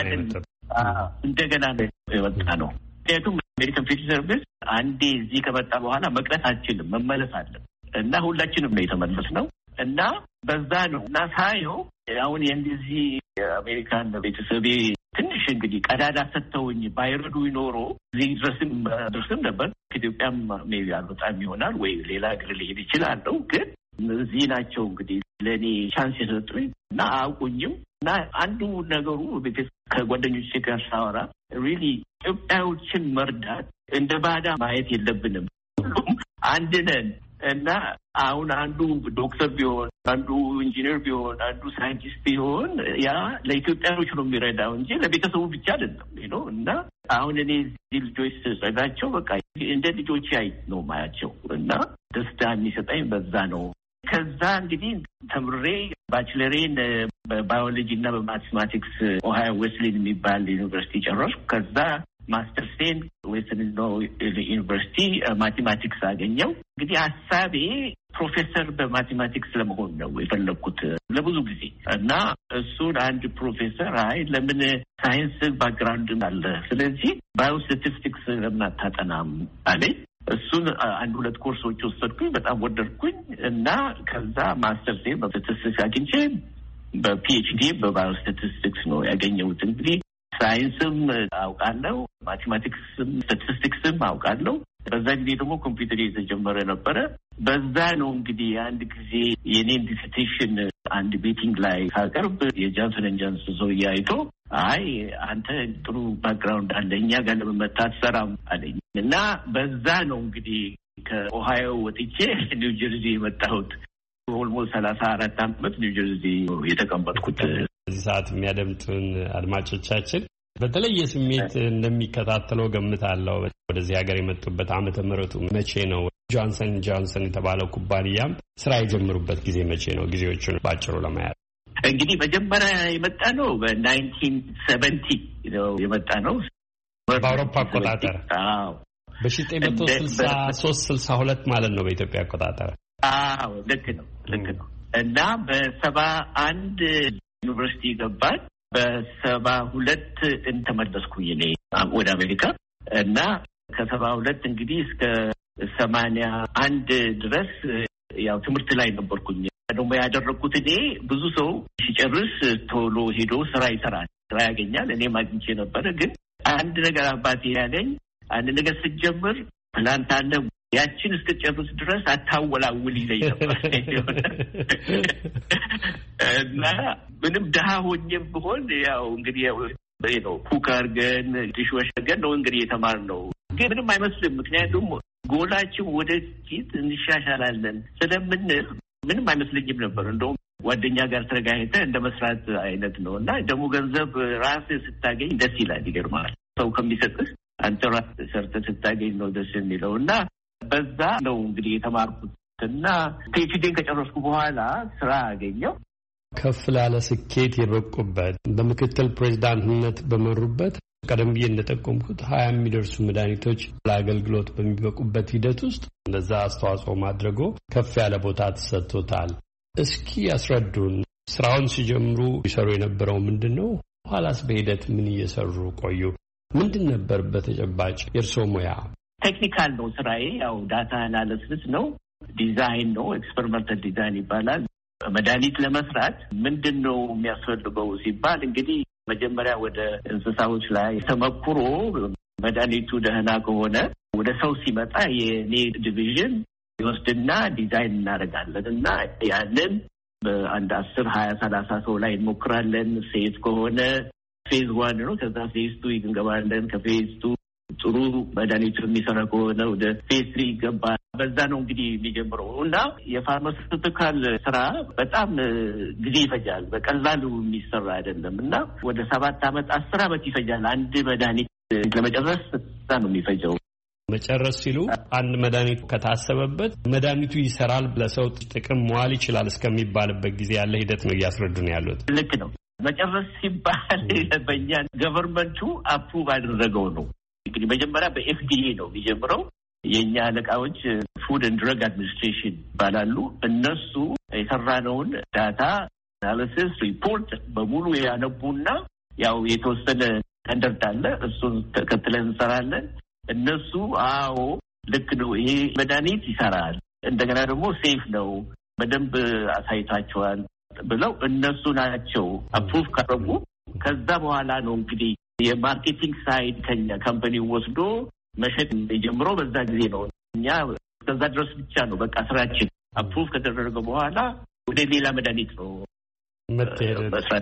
እንደገና የመጣ ነው። ምክንያቱም አሜሪካን ፊልድ ሰርቪስ አንዴ እዚህ ከመጣ በኋላ መቅረት አልችልም፣ መመለስ አለን እና ሁላችንም ነው የተመለስነው እና በዛ ነው እና ሳየው አሁን የእንደዚህ የአሜሪካን ቤተሰቤ ትንሽ እንግዲህ ቀዳዳ ሰጥተውኝ ባይረዱ ይኖሮ እዚህ ድረስም ነበር። ከኢትዮጵያም ሜቢ አልወጣም ይሆናል ወይ ሌላ እግር ሊሄድ ይችላለሁ። ግን እዚህ ናቸው እንግዲህ ለእኔ ቻንስ የሰጡኝ እና አያውቁኝም። እና አንዱ ነገሩ ከጓደኞቼ ጋር ሳወራ ሪሊ ኢትዮጵያዎችን መርዳት እንደ ባዳ ማየት የለብንም። ሁሉም አንድ ነን እና አሁን አንዱ ዶክተር ቢሆን፣ አንዱ ኢንጂነር ቢሆን፣ አንዱ ሳይንቲስት ቢሆን ያ ለኢትዮጵያኖች ነው የሚረዳው እንጂ ለቤተሰቡ ብቻ አይደለም ነው። እና አሁን እኔ እዚህ ልጆች ስረዳቸው በቃ እንደ ልጆች አይ ነው ማያቸው እና ደስታ የሚሰጠኝ በዛ ነው። ከዛ እንግዲህ ተምሬ ባችለሬን በባዮሎጂ እና በማቴማቲክስ ኦሃዮ ዌስሊን የሚባል ዩኒቨርሲቲ ጨረስኩ። ከዛ ማስተርሴን ዌስተርን ዩኒቨርሲቲ ማቴማቲክስ አገኘው። እንግዲህ ሀሳቤ ፕሮፌሰር በማቴማቲክስ ለመሆን ነው የፈለግኩት ለብዙ ጊዜ እና እሱን አንድ ፕሮፌሰር አይ ለምን ሳይንስ ባክግራውንድ አለ፣ ስለዚህ ባዮስታቲስቲክስ ለምን አታጠናም አለኝ። እሱን 1-2 ኮርሶች ወሰድኩኝ። በጣም ወደድኩኝ እና ከዛ ማስተርሴን በስታቲስቲክስ አግኝቼ በፒኤችዲ በባዮስታቲስቲክስ ነው ያገኘሁት። እንግዲህ ሳይንስም አውቃለሁ፣ ማቴማቲክስም ስታቲስቲክስም አውቃለሁ። በዛ ጊዜ ደግሞ ኮምፒውተር የተጀመረ ነበረ። በዛ ነው እንግዲህ አንድ ጊዜ የኔን ዲሰርቴሽን አንድ ሚቲንግ ላይ ሳቀርብ የጃንሰን ኤንድ ጆንሰን ሰውዬ አይቶ አይ አንተ ጥሩ ባክግራውንድ አለ እኛ ጋር ለመመጣ ትሰራም አለኝ እና በዛ ነው እንግዲህ ከኦሃዮ ወጥቼ ኒው ጀርዚ የመጣሁት። ኦልሞስት 34 ዓመት ኒው ጀርዚ የተቀመጥኩት።
በዚህ ሰዓት የሚያደምጡን አድማጮቻችን በተለየ ስሜት እንደሚከታተለው ገምታለሁ። ወደዚህ ሀገር የመጡበት ዓመተ ምህረቱ መቼ ነው? ጆንሰን ጆንሰን የተባለው ኩባንያም ስራ የጀመሩበት ጊዜ መቼ ነው? ጊዜዎቹን ባጭሩ ለማያዝ
እንግዲህ መጀመሪያ የመጣ ነው በ1970 ነው የመጣ ነው
በአውሮፓ አቆጣጠር። አዎ በ1963-62 ማለት ነው በኢትዮጵያ አቆጣጠር።
አዎ ልክ ነው። እና በ71 ዩኒቨርሲቲ ገባን። በ72 እንተመለስኩኝ እኔ ወደ አሜሪካ እና ከ72 እንግዲህ እስከ 81 ድረስ ያው ትምህርት ላይ ነበርኩኝ። ደግሞ ያደረኩት እኔ ብዙ ሰው ሲጨርስ ቶሎ ሄዶ ስራ ይሰራል፣ ስራ ያገኛል። እኔም አግኝቼ ነበረ። ግን አንድ ነገር አባቴ ያለኝ አንድ ነገር ስትጀምር ፕላንት አለ ያችን እስክጨርስ ድረስ አታወላውል ይለኝ ነበር። እና ምንም ድሀ ሆኜም ብሆን ያው እንግዲህ ነው ኩክ አድርገን ዲሽዋሽ አድርገን ነው እንግዲህ የተማርነው። ግን ምንም አይመስልም። ምክንያቱም ጎላችን ወደፊት እንሻሻላለን ስለምንል ምንም አይመስለኝም ነበር። እንደውም ጓደኛ ጋር ተረጋግተህ እንደ መስራት አይነት ነው። እና ደግሞ ገንዘብ ራስህ ስታገኝ ደስ ይላል። ይገርማል። ሰው ከሚሰጥህ አንተ ራስህ ሰርተህ ስታገኝ ነው ደስ የሚለው። እና በዛ ነው እንግዲህ የተማርኩት። እና ፒኤችዲን ከጨረስኩ በኋላ ስራ አገኘው።
ከፍ ላለ ስኬት የበቁበት በምክትል ፕሬዚዳንትነት በመሩበት ቀደም ብዬ እንደጠቆምኩት 20 የሚደርሱ መድኃኒቶች ለአገልግሎት በሚበቁበት ሂደት ውስጥ እንደዛ አስተዋጽኦ ማድረጎ ከፍ ያለ ቦታ ተሰጥቶታል። እስኪ ያስረዱን። ስራውን ሲጀምሩ ይሰሩ የነበረው ምንድን ነው? ኋላስ በሂደት ምን እየሰሩ ቆዩ? ምንድን ነበር በተጨባጭ የእርስዎ ሙያ?
ቴክኒካል ነው ስራዬ። ያው ዳታ አናሊሲስ ነው፣ ዲዛይን ነው፣ ኤክስፐሪመንታል ዲዛይን ይባላል። መድኃኒት ለመስራት ምንድን ነው የሚያስፈልገው ሲባል እንግዲህ መጀመሪያ ወደ እንስሳዎች ላይ ተመክሮ መድኃኒቱ ደህና ከሆነ ወደ ሰው ሲመጣ የኔ ዲቪዥን ይወስድና ዲዛይን እናደርጋለን እና ያንን በአንድ 10 20 30 ሰው ላይ እንሞክራለን። ሴት ከሆነ ፌዝ 1 ነው። ከዛ ፌዝ 2 እንገባለን። ከፌዝ 2 ጥሩ መድኃኒቱ የሚሰራ ከሆነ ወደ ፌዝ 3 ይገባል። በዛ ነው እንግዲህ የሚጀምረው እና የፋርማሲውቲካል ስራ በጣም ጊዜ ይፈጃል። በቀላሉ የሚሰራ አይደለም እና ወደ 7 ዓመት 10 ዓመት ይፈጃል አንድ መድኃኒት ለመጨረስ ነው የሚፈጀው።
መጨረስ ሲሉ አንድ መድኃኒት ከታሰበበት መድኃኒቱ ይሰራል ለሰው ጥቅም መዋል ይችላል እስከሚባልበት ጊዜ ያለ ሂደት ነው እያስረዱን ያሉት።
ልክ ነው። መጨረስ ሲባል በእኛ ገቨርንመንቱ አፕሩቭ አደረገው ነው። እንግዲህ መጀመሪያ በኤፍዲኤ ነው የሚጀምረው። የእኛ አለቃዎች ፉድ ኤንድ ድረግ አድሚኒስትሬሽን ይባላሉ። እነሱ የሰራነውን ዳታ አናሊሲስ ሪፖርት በሙሉ ያነቡና ያው የተወሰነ ስታንዳርድ አለ፣ እሱን ተከትለን እንሰራለን። እነሱ አዎ ልክ ነው ይሄ መድኃኒት ይሰራል፣ እንደገና ደግሞ ሴፍ ነው፣ በደንብ አሳይታቸዋል ብለው እነሱ ናቸው አፕሩቭ ካደረጉ። ከዛ በኋላ ነው እንግዲህ የማርኬቲንግ ሳይድ ከኛ ካምፓኒው ወስዶ መሸጥ የጀምረው። በዛ ጊዜ ነው እኛ ከዛ ድረስ ብቻ ነው በቃ ስራችን። አፕሩቭ ከተደረገ በኋላ ወደ ሌላ መድኃኒት ነው መስራት።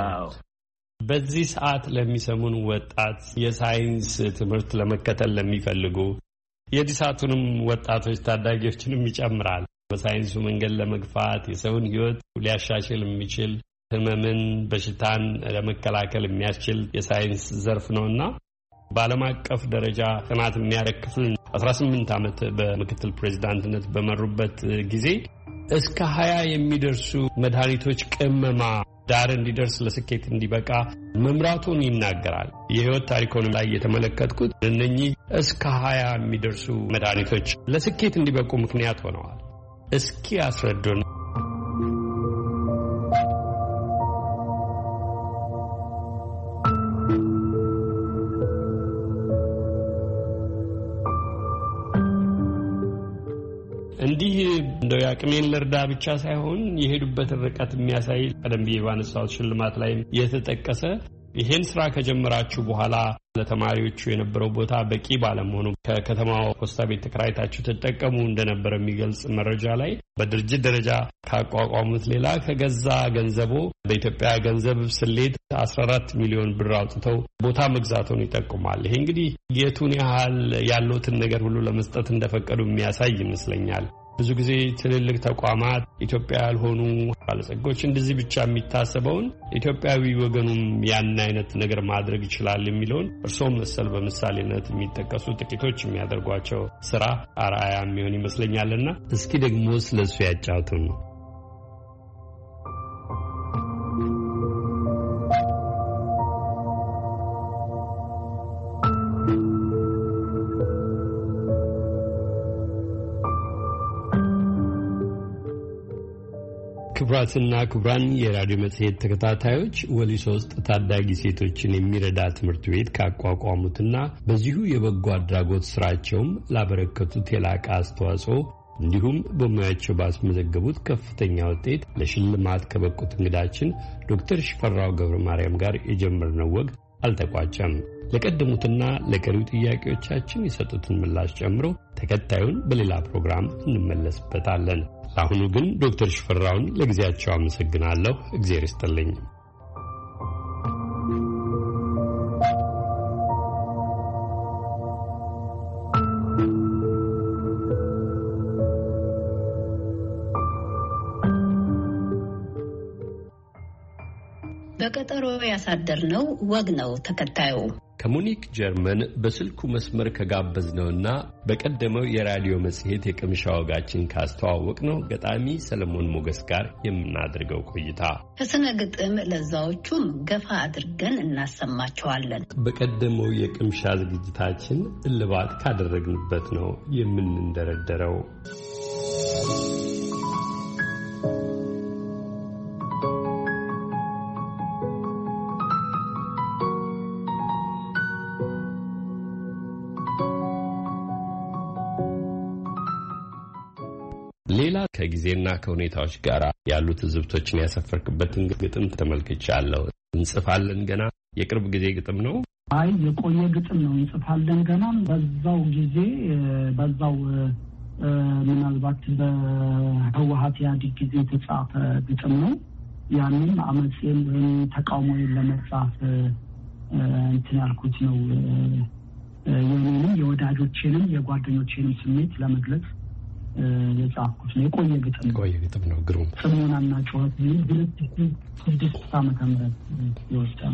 በዚህ ሰዓት ለሚሰሙን ወጣት የሳይንስ ትምህርት ለመከተል ለሚፈልጉ የዲሳቱንም ወጣቶች ታዳጊዎችንም ይጨምራል በሳይንሱ መንገድ ለመግፋት የሰውን ሕይወት ሊያሻሽል የሚችል ህመምን በሽታን ለመከላከል የሚያስችል የሳይንስ ዘርፍ ነውና በዓለም አቀፍ ደረጃ ጥናት የሚያደርግ ክፍል 18 ዓመት በምክትል ፕሬዝዳንትነት በመሩበት ጊዜ እስከ 20 የሚደርሱ መድኃኒቶች ቅመማ ዳር እንዲደርስ ለስኬት እንዲበቃ መምራቱን ይናገራል። የህይወት ታሪኮን ላይ የተመለከትኩት እነኚህ እስከ 20 የሚደርሱ መድኃኒቶች ለስኬት እንዲበቁ ምክንያት ሆነዋል። እስኪ አስረዱን። እንዲህ እንደው ያቅሜን ልርዳ ብቻ ሳይሆን የሄዱበትን ርቀት የሚያሳይ ቀደም ብዬ ባነሳሁት ሽልማት ላይ የተጠቀሰ ይሄን ስራ ከጀመራችሁ በኋላ ለተማሪዎቹ የነበረው ቦታ በቂ ባለመሆኑ ከከተማው ፖስታ ቤት ተከራይታችሁ ተጠቀሙ እንደነበረ የሚገልጽ መረጃ ላይ በድርጅት ደረጃ ካቋቋሙት ሌላ ከገዛ ገንዘቦ በኢትዮጵያ ገንዘብ ስሌት 14 ሚሊዮን ብር አውጥተው ቦታ መግዛቱን ይጠቁማል። ይሄ እንግዲህ የቱን ያህል ያሉትን ነገር ሁሉ ለመስጠት እንደፈቀዱ የሚያሳይ ይመስለኛል። ብዙ ጊዜ ትልልቅ ተቋማት ኢትዮጵያ ያልሆኑ ባለጸጎች እንደዚህ ብቻ የሚታሰበውን ኢትዮጵያዊ ወገኑም ያን አይነት ነገር ማድረግ ይችላል የሚለውን እርሶም መሰል በምሳሌነት የሚጠቀሱ ጥቂቶች የሚያደርጓቸው ስራ አርአያ የሚሆን ይመስለኛልና እስኪ ደግሞ ስለሱ ያጫውቱን። ክቡራትና ክቡራን የራዲዮ መጽሔት ተከታታዮች ወሊሶ ውስጥ ታዳጊ ሴቶችን የሚረዳ ትምህርት ቤት ካቋቋሙትና በዚሁ የበጎ አድራጎት ስራቸውም ላበረከቱት የላቀ አስተዋጽኦ እንዲሁም በሙያቸው ባስመዘገቡት ከፍተኛ ውጤት ለሽልማት ከበቁት እንግዳችን ዶክተር ሽፈራው ገብረ ማርያም ጋር የጀመርነው ወግ አልተቋጨም። ለቀደሙትና ለቀሪው ጥያቄዎቻችን የሰጡትን ምላሽ ጨምሮ ተከታዩን በሌላ ፕሮግራም እንመለስበታለን። ለአሁኑ ግን ዶክተር ሽፈራውን ለጊዜያቸው አመሰግናለሁ። እግዚአብሔር ይስጥልኝ።
በቀጠሮ ያሳደርነው ወግ ነው ተከታዩ።
ከሙኒክ ጀርመን በስልኩ መስመር ከጋበዝነውና በቀደመው የራዲዮ መጽሔት የቅምሻ ወጋችን ካስተዋወቅ ነው ገጣሚ ሰለሞን ሞገስ ጋር የምናደርገው ቆይታ
ከስነ ግጥም ለዛዎቹም ገፋ አድርገን እናሰማቸዋለን።
በቀደመው የቅምሻ ዝግጅታችን እልባት ካደረግንበት ነው የምንደረደረው። ሌላ ከጊዜና ከሁኔታዎች ጋር ያሉ ትዝብቶችን ያሰፈርክበትን ግጥም ተመልክቻለሁ። እንጽፋለን ገና የቅርብ ጊዜ ግጥም ነው?
አይ የቆየ ግጥም ነው። እንጽፋለን ገናም በዛው ጊዜ በዛው ምናልባት በህወሓት ኢህአዴግ ጊዜ የተጻፈ ግጥም ነው። ያንን አመጽን ወይም ተቃውሞን ለመጻፍ እንትን ያልኩት ነው። የኔንም የወዳጆቼንም የጓደኞቼንም ስሜት ለመግለጽ የጻፍኩት ነው። የቆየ ግጥም ነው። ግሩም ጽሞናና ጩኸት ቢል 2006 ዓመተ ምህረት ይወስዳል።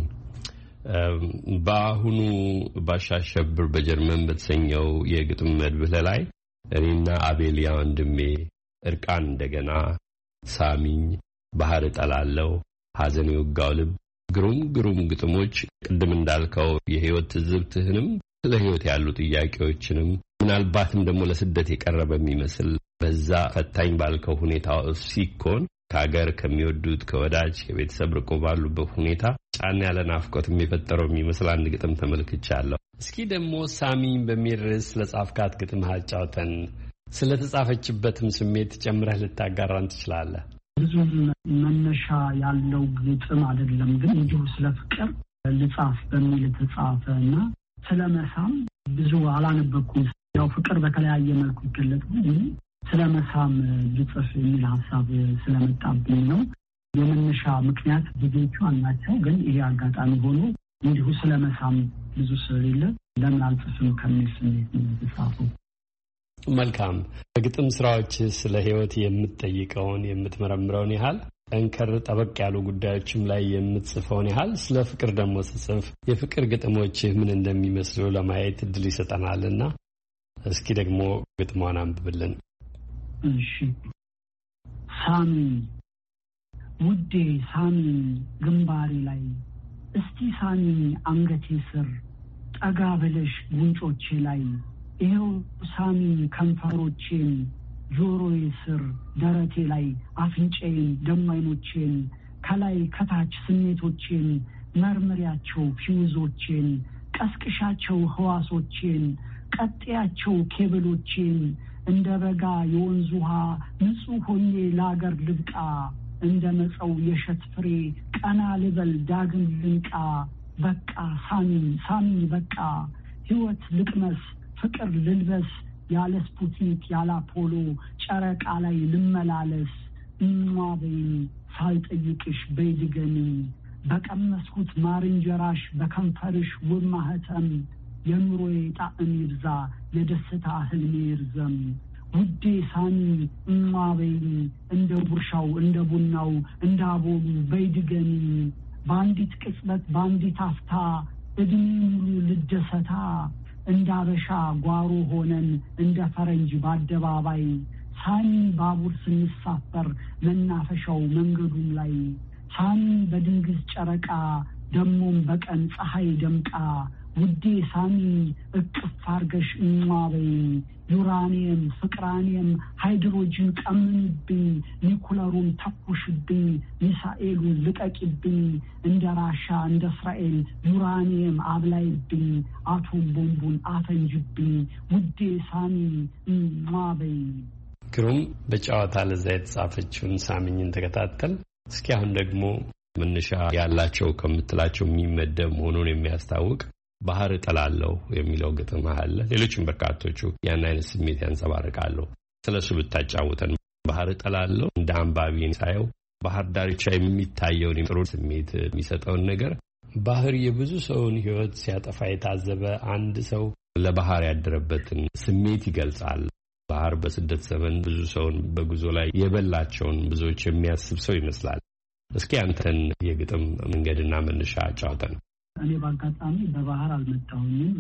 በአሁኑ ባሻሸብር በጀርመን በተሰኘው የግጥም መድብለ ላይ እኔና አቤልያ ወንድሜ፣ እርቃን እንደገና፣ ሳሚኝ፣ ባህር እጠላለሁ፣ ሐዘን የወጋው ልብ፣ ግሩም ግጥሞች ቅድም እንዳልከው የህይወት ትዝብትህንም ስለ ህይወት ያሉ ጥያቄዎችንም ምናልባትም ደግሞ ለስደት የቀረበ የሚመስል በዛ ፈታኝ ባልከው ሁኔታ ሲኮን ከሀገር ከሚወዱት ከወዳጅ ከቤተሰብ ርቆ ባሉበት ሁኔታ ጫን ያለ ናፍቆት የሚፈጠረው የሚመስል አንድ ግጥም ተመልክቻለሁ። እስኪ ደግሞ ሳሚኝ በሚል ርዕስ ስለጻፍካት ግጥም አጫውተን፣ ስለተጻፈችበትም ስሜት ጨምረህ ልታጋራን ትችላለህ?
ብዙም መነሻ ያለው ግጥም አይደለም፣ ግን እንዲሁ ስለ ፍቅር ልጻፍ በሚል የተጻፈ እና ስለ መሳም ብዙ አላነበብኩም። ያው ፍቅር በተለያየ መልኩ ይገለጻል። ስለ መሳም ልጽፍ የሚል ሀሳብ ስለመጣብኝ ነው። የመነሻ ምክንያት ብዙዎቹ አላቸው፣ ግን ይሄ አጋጣሚ ሆኖ እንዲሁ ስለ መሳም ብዙ ስለሌለ ለምን አልጽፍም ከሚል ስሜት ነው የተጻፈው።
መልካም። በግጥም ስራዎች ስለ ህይወት የምትጠይቀውን የምትመረምረውን ያህል ጠንከር ጠበቅ ያሉ ጉዳዮችም ላይ የምትጽፈውን ያህል ስለ ፍቅር ደግሞ ስጽፍ የፍቅር ግጥሞችህ ምን እንደሚመስሉ ለማየት እድል ይሰጠናልና እስኪ ደግሞ ግጥሟን አንብብልን።
እሺ። ሳሚ ውዴ፣ ሳሚ ግንባሬ ላይ፣ እስቲ ሳሚ አንገቴ ስር፣ ጠጋ ብለሽ ጉንጮቼ ላይ፣ ይኸው ሳሚ ከንፈሮቼን፣ ጆሮዬ ስር፣ ደረቴ ላይ፣ አፍንጫዬን፣ ደም አይኖቼን፣ ከላይ ከታች ስሜቶቼን፣ መርምሪያቸው ፊውዞቼን፣ ቀስቅሻቸው ህዋሶቼን፣ ቀጤያቸው ኬብሎቼን፣ እንደ በጋ የወንዝ ውሃ ንጹህ ሆኜ ለአገር ልብቃ፣ እንደ መጸው የሸት ፍሬ ቀና ልበል ዳግም ልንቃ፣ በቃ ሳሚ በቃ፣ ህይወት ልቅመስ ፍቅር ልልበስ፣ ያለ ስፑትኒክ ያለ አፖሎ ጨረቃ ላይ ልመላለስ፣ በይኝ ሳልጠይቅሽ በይድገኝ፣ በቀመስኩት ማርንጀራሽ በከንፈርሽ ውብ ማህተም፣ የኑሮዬ ጣዕም ይብዛ የደስታ ህልሜ ይርዘም፣ ውዴ ሳሚ በይኝ እንደ ጉርሻው እንደ ቡናው እንደ አቦሉ በይድገኝ፣ በአንዲት ቅጽበት በአንዲት አፍታ እድሜ ሙሉ ልደሰታ፣ እንደ አበሻ ጓሮ ሆነን እንደ ፈረንጅ በአደባባይ፣ ሳሚ ባቡር ስንሳፈር መናፈሻው መንገዱም ላይ፣ ሳሚ በድንግዝ ጨረቃ ደሞም በቀን ፀሐይ ደምቃ፣ ውዴ ሳሚ እቅፍ አርገሽ በይኝ፣ ዩራኒየም ፍቅራኒየም ሃይድሮጅን ቀምንብኝ፣ ኒኩለሩን ተኩሽብኝ፣ ሚሳኤሉን ልቀቂብኝ፣ እንደ ራሻ እንደ እስራኤል ዩራኒየም አብላይብኝ፣ አቶም ቦምቡን አፈንጅብኝ፣ ውዴ ሳሚ በይኝ።
ግሩም በጨዋታ ለዛ የተጻፈችውን ሳሚኝን ተከታተል። እስኪ አሁን ደግሞ መነሻ ያላቸው ከምትላቸው የሚመደብ መሆኑን የሚያስታውቅ ባህር እጠላለሁ የሚለው ግጥም አለ። ሌሎችም በርካቶቹ ያን አይነት ስሜት ያንጸባርቃሉ። ስለሱ ብታጫውተን። ባህር እጠላለሁ እንደ አንባቢ ሳየው ባህር ዳርቻ የሚታየውን ጥሩ ስሜት የሚሰጠውን ነገር ባህር የብዙ ሰውን ሕይወት ሲያጠፋ የታዘበ አንድ ሰው ለባህር ያደረበትን ስሜት ይገልጻል። ባህር በስደት ዘመን ብዙ ሰውን በጉዞ ላይ የበላቸውን ብዙዎች የሚያስብ ሰው ይመስላል። እስኪ አንተን የግጥም መንገድና መነሻ አጫውተን።
እኔ በአጋጣሚ በባህር አልመጣሁኝም።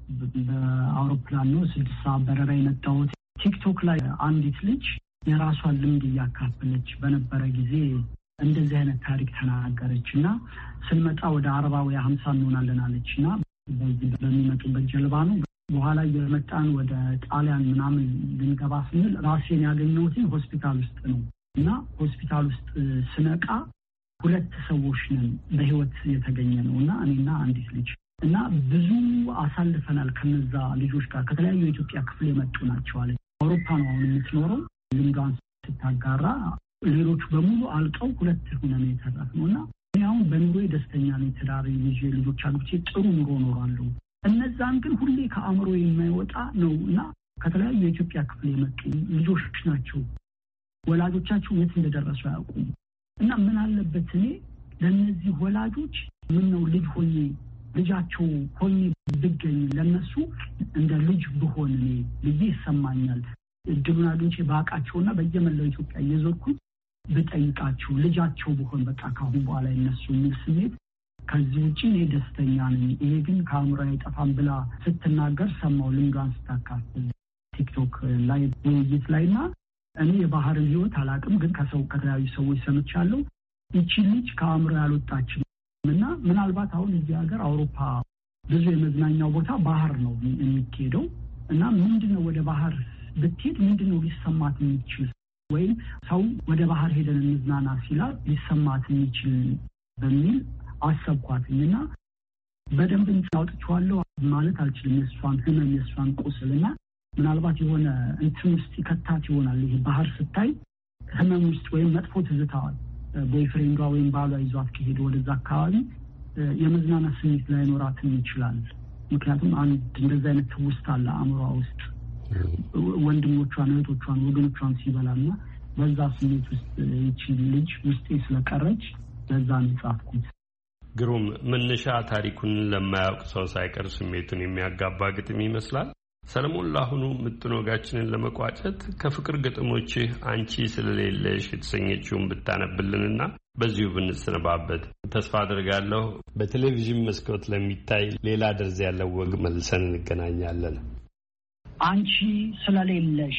በአውሮፕላን ነው 6 ሰዓት በረራ የመጣሁት። ቲክቶክ ላይ አንዲት ልጅ የራሷን ልምድ እያካፈለች በነበረ ጊዜ እንደዚህ አይነት ታሪክ ተናገረች እና ስንመጣ ወደ 40 ወይ 50 እንሆናለን አለች እና በዚህ በሚመጡበት ጀልባ ነው። በኋላ እየመጣን ወደ ጣሊያን ምናምን ልንገባ ስንል ራሴን ያገኘሁት ሆስፒታል ውስጥ ነው እና ሆስፒታል ውስጥ ስነቃ 2 ሰዎች ነን በህይወት የተገኘ ነው እና እኔና አንዲት ልጅ እና ብዙ አሳልፈናል ከነዛ ልጆች ጋር። ከተለያዩ የኢትዮጵያ ክፍል የመጡ ናቸው አለች። አውሮፓ ነው አሁን የምትኖረው። ልምዷን ስታጋራ ሌሎቹ በሙሉ አልቀው 2 ሆነን የተረፍነው እና ያው አሁን በኑሮ ደስተኛ ነኝ፣ ትዳር ይዤ ልጆች አግብቼ ጥሩ ኑሮ እኖራለሁ። እነዛን ግን ሁሌ ከአእምሮ የማይወጣ ነውና ከተለያዩ የኢትዮጵያ ክፍል የመጡ ልጆች ናቸው። ወላጆቻቸው የት እንደደረሱ አያውቁም። እና ምን አለበት እኔ ለነዚህ ወላጆች ምን ነው ልጃቸው ሆኜ ብገኝ ለነሱ እንደ ልጅ ብሆን እኔ ልጅ ይሰማኛል። እድሉን አግኝቼ ባቃቸውና በየመላው ኢትዮጵያ እየዞርኩ ብጠይቃቸው ልጃቸው ብሆን በቃ ካሁን በኋላ እነሱ የሚል ስሜት ከዚህ ውጪ እኔ ደስተኛ ነኝ። ይሄ ግን ከአእምሮ አይጠፋም ብላ ስትናገር ሰማው ልምዷን ስታካፍል ቲክቶክ ላይ ውይይት ላይና እኔ የባህርን ህይወት አላውቅም፣ ግን ከተለያዩ ሰዎች ሰምቻለሁ። እቺ ልጅ ከአእምሮ ያልወጣችም እና ምናልባት አሁን እዚህ ሀገር አውሮፓ ብዙ የመዝናኛው ቦታ ባህር ነው የሚሄደው እና ምንድነው ወደ ባህር ብትሄድ ምንድነው ሊሰማት የሚችል ወይም ሰው ወደ ባህር ሄደን እንዝናና ሲላት ሊሰማት የሚችል በሚል አሰብኳትና በደንብ አውጥቼዋለሁ ማለት አልችልም። የእሷን ህመም የእሷን ቁስልና ምናልባት የሆነ እንትን ውስጥ ይከታት ይሆናል። ይሄ ባህር ስታይ ህመም ውስጥ ወይም መጥፎ ትዝታዋል ቦይፍሬንዷ ወይም ባሏ ይዟት ከሄደ ወደዛ አካባቢ የመዝናናት ስሜት ላይኖራትም ይችላል። ምክንያቱም አንድ እንደዛ አይነት ትውስታ አለ አእምሯ ውስጥ ወንድሞቿን፣ እህቶቿን፣ ወገኖቿን ሲበላና በዛ ስሜት ውስጥ ይቺ ልጅ ውስጤ ስለቀረች በዛ ነው ጻፍኩት።
ግሩም መነሻ ታሪኩን ለማያውቅ ሰው ሳይቀር ስሜቱን የሚያጋባ ግጥም ይመስላል። ሰለሞን ለአሁኑ ምጥን ወጋችንን ለመቋጨት ከፍቅር ግጥሞችህ አንቺ ስለሌለሽ የተሰኘችውን ብታነብልንና በዚሁ ብንሰነባበት ተስፋ አድርጋለሁ። በቴሌቪዥን መስኮት ለሚታይ ሌላ ደርዝ ያለው ወግ መልሰን እንገናኛለን።
አንቺ ስለሌለሽ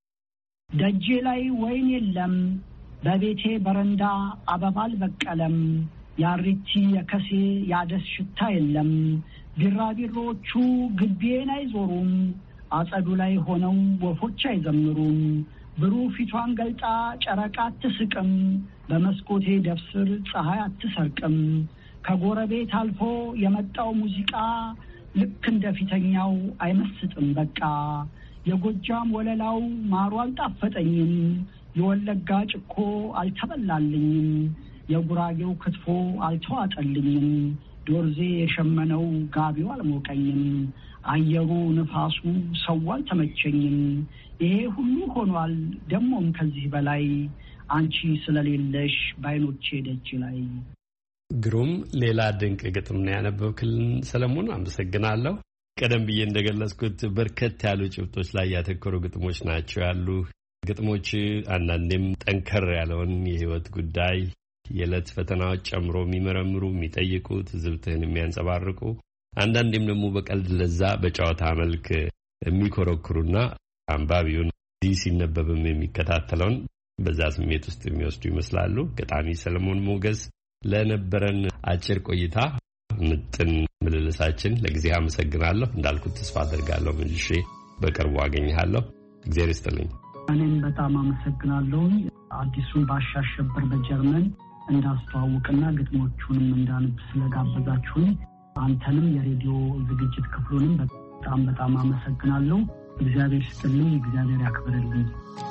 ደጄ ላይ ወይን የለም፣ በቤቴ በረንዳ አበባ አልበቀለም፣ ያሪቲ የከሴ ያደስ ሽታ የለም፣ ቢራቢሮቹ ግቤን አይዞሩም፣ አጸዱ ላይ ሆነው ወፎች አይዘምሩም፣ ብሩህ ፊቷን ገልጣ ጨረቃ አትስቅም፣ በመስኮቴ ደፍስር ፀሐይ አትሰርቅም፣ ከጎረቤት አልፎ የመጣው ሙዚቃ ልክ እንደ ፊተኛው አይመስጥም በቃ፣ የጎጃም ወለላው ማሩ አልጣፈጠኝም፣ የወለጋ ጭኮ አልተበላልኝም፣ የጉራጌው ክትፎ አልተዋጠልኝም፣ ዶርዜ የሸመነው ጋቢው አልሞቀኝም፣ አየሩ ንፋሱ ሰው አልተመቸኝም፣ ይሄ ሁሉ ሆኗል ደሞም ከዚህ በላይ፣ አንቺ ስለሌለሽ ባይኖቼ ደጅ ላይ።
ግሩም ሌላ ድንቅ ግጥም ነው ያነበብክልን ሰለሞን፣ አመሰግናለሁ። ቀደም ብዬ እንደገለጽኩት በርከት ያሉ ጭብጦች ላይ ያተኮሩ ግጥሞች ናቸው ያሉ። ግጥሞች አንዳንዴም ጠንከር ያለውን የህይወት ጉዳይ የዕለት ፈተናዎች ጨምሮ የሚመረምሩ የሚጠይቁ፣ ትዝብትህን የሚያንጸባርቁ፣ አንዳንዴም ደግሞ በቀልድ ለዛ በጨዋታ መልክ የሚኮረኩሩና አንባቢውን እዚህ ሲነበብም የሚከታተለውን በዛ ስሜት ውስጥ የሚወስዱ ይመስላሉ። ገጣሚ ሰለሞን ሞገስ ለነበረን አጭር ቆይታ ምጥን ምልልሳችን ለጊዜ አመሰግናለሁ። እንዳልኩት ተስፋ አደርጋለሁ መልሼ በቅርቡ አገኘሃለሁ። እግዚአብሔር ይስጥልኝ።
እኔም በጣም አመሰግናለሁ። አዲሱን ባሻሸበር በጀርመን እንዳስተዋውቅና ግጥሞቹንም እንዳነብ ስለጋበዛችሁኝ አንተንም የሬዲዮ ዝግጅት ክፍሉንም በጣም አመሰግናለሁ። እግዚአብሔር ይስጥልኝ። እግዚአብሔር ያክብርልኝ።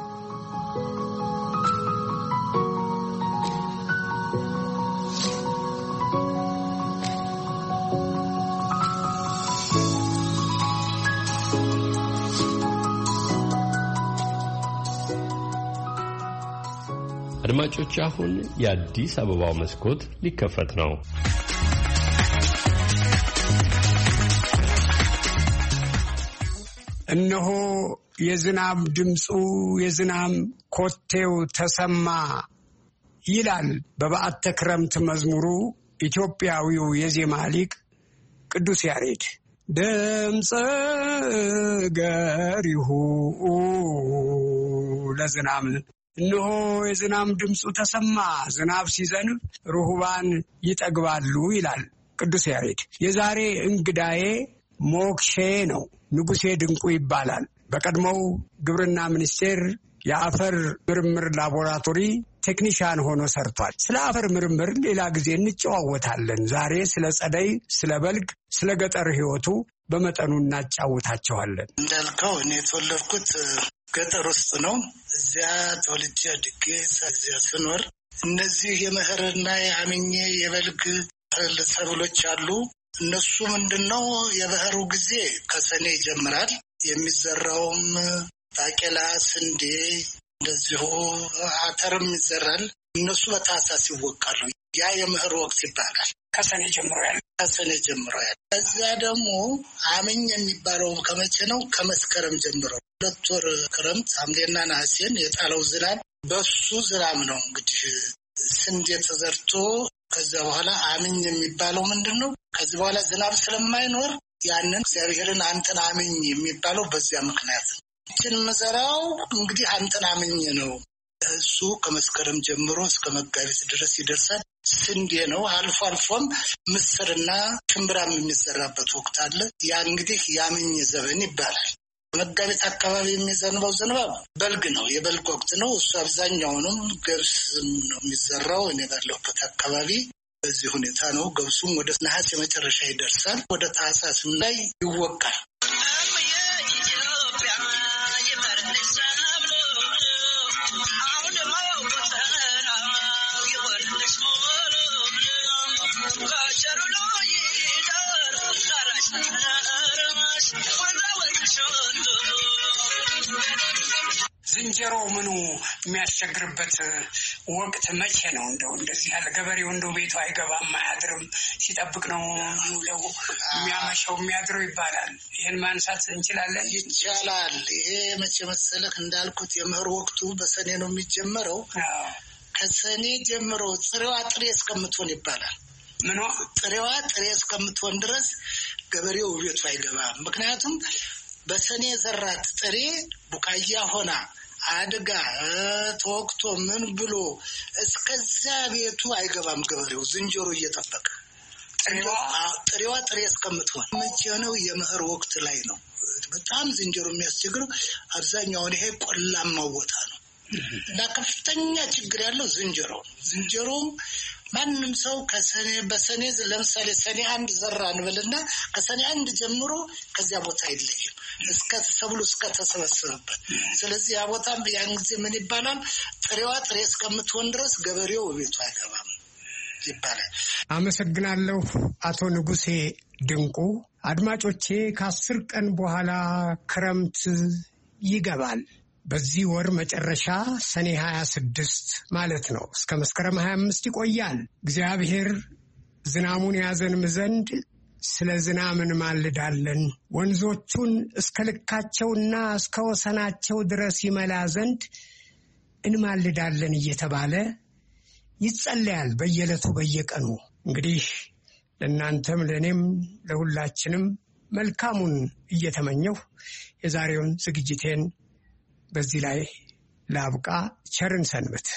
አድማጮች አሁን የአዲስ አበባው መስኮት ሊከፈት ነው።
እነሆ የዝናብ ድምፁ የዝናብ ኮቴው ተሰማ ይላል በበዓተ ክረምት መዝሙሩ ኢትዮጵያዊው የዜማ ሊቅ ቅዱስ ያሬድ። ድምፀ ገሪሁ ለዝናብ እነሆ የዝናብ ድምፁ ተሰማ፣ ዝናብ ሲዘንብ ርሁባን ይጠግባሉ ይላል ቅዱስ ያሬድ። የዛሬ እንግዳዬ ሞክሼ ነው። ንጉሴ ድንቁ ይባላል። በቀድሞው ግብርና ሚኒስቴር የአፈር ምርምር ላቦራቶሪ ቴክኒሻን ሆኖ ሰርቷል። ስለ አፈር ምርምር ሌላ ጊዜ እንጨዋወታለን። ዛሬ ስለ ጸደይ፣ ስለ በልግ፣ ስለ ገጠር ህይወቱ በመጠኑ እናጫውታቸዋለን።
እንዳልከው እኔ የተወለድኩት ገጠር ውስጥ ነው። እዚያ ተወልጄ አድጌ እዚያ ስኖር እነዚህ የመኸርና የአምኜ የበልግ ሰብሎች አሉ። እነሱ ምንድነው? የበኸሩ ጊዜ ከሰኔ ይጀምራል። የሚዘራውም ባቄላ፣ ስንዴ፣ እንደዚሁ አተርም ይዘራል። እነሱ በታህሳስ ይወቃሉ። ያ የመኸር ወቅት ይባላል።
ከሰኔ ጀምሮ ያለ
እዚያ ደግሞ አምኝ የሚባለው ከመቼ ነው? ከመስከረም ጀምሮ 2 ወር ክረምት ሐምሌና ነሐሴን የጣለው ዝናብ፣ በሱ ዝናብ ነው እንግዲህ ስንዴ ተዘርቶ ከዚያ በኋላ አምኝ የሚባለው ምንድን ነው? ከዚህ በኋላ ዝናብ ስለማይኖር ያንን እግዚአብሔርን አንተን አምኝ የሚባለው በዚያ ምክንያት ነው። ይህችን መዘራው እንግዲህ አንተን አምኝ ነው። እሱ ከመስከረም ጀምሮ እስከ መጋቢት ድረስ ይደርሳል። ስንዴ ነው። አልፎ አልፎም ምስርና ሽምብራም የሚዘራበት ወቅት አለ። ያ እንግዲህ ያምኝ ዘመን ይባላል። መጋቢት አካባቢ የሚዘንበው ዝናብ በልግ ነው፣ የበልግ ወቅት ነው። እሱ አብዛኛውንም ገብስ ነው የሚዘራው። እኔ ባለሁበት አካባቢ በዚህ ሁኔታ ነው። ገብሱም ወደ ነሐሴ መጨረሻ ይደርሳል። ወደ ታህሳስም ላይ ይወቃል።
ዝንጀሮ ምኑ የሚያስቸግርበት ወቅት መቼ ነው? እንደዚህ ያለ ገበሬው ቤቱ አይገባም አያድርም፣ ሲጠብቅ ነው የሚያመሸው የሚያድረው ይባላል። ይህን ማንሳት እንችላለን?
ይቻላል። ይሄ መቼ መሰለህ እንዳልኩት የመኸር ወቅቱ በሰኔ ነው የሚጀመረው። ከሰኔ ጀምሮ ጥሬዋ ጥሬ እስከምትሆን ይባላል።
ምኗ?
ጥሬዋ ጥሬ እስከምትሆን ድረስ ገበሬው ቤቱ አይገባም። ምክንያቱም በሰኔ የዘራት ጥሬ ቡቃያ ሆና አድጋ ተወቅቶ ምን ብሎ እስከዛ ቤቱ አይገባም ገበሬው፣ ዝንጀሮ እየጠበቀ ጥሬዋ ጥሬ እስከምትሆን። መቼ ነው? የመኸር ወቅት ላይ ነው በጣም ዝንጀሮ የሚያስቸግረው። አብዛኛውን ይሄ ቆላማው ቦታ ነው እና ከፍተኛ ችግር ያለው ዝንጀሮ ማንም ሰው በሰኔ ለምሳሌ ሰኔ 1 ዘራ እንበልና ከሰኔ 1 ጀምሮ ከዚያ ቦታ አይለይም ሰብሉ እስከተሰበሰበበት። ስለዚህ ያ ቦታም ያን ጊዜ ምን ይባላል? ጥሬዋ ጥሬ እስከምትሆን ድረስ ገበሬው ቤቱ አይገባም ይባላል።
አመሰግናለሁ አቶ ንጉሴ ድንቁ። አድማጮቼ ከ10 ቀን በኋላ ክረምት ይገባል። በዚህ ወር መጨረሻ ሰኔ 26 ማለት ነው። እስከ መስከረም 25 ይቆያል። እግዚአብሔር ዝናሙን ያዘንም ዘንድ ስለ ዝናብ እንማልዳለን፣ ወንዞቹን እስከ ልካቸውና እስከ ወሰናቸው ድረስ ይመላ ዘንድ እንማልዳለን እየተባለ ይጸለያል በየዕለቱ በየቀኑ። እንግዲህ ለእናንተም ለእኔም ለሁላችንም መልካሙን እየተመኘሁ የዛሬውን ዝግጅቴን በዚህ ላይ ላብቃ። ቸርን ሰንብት።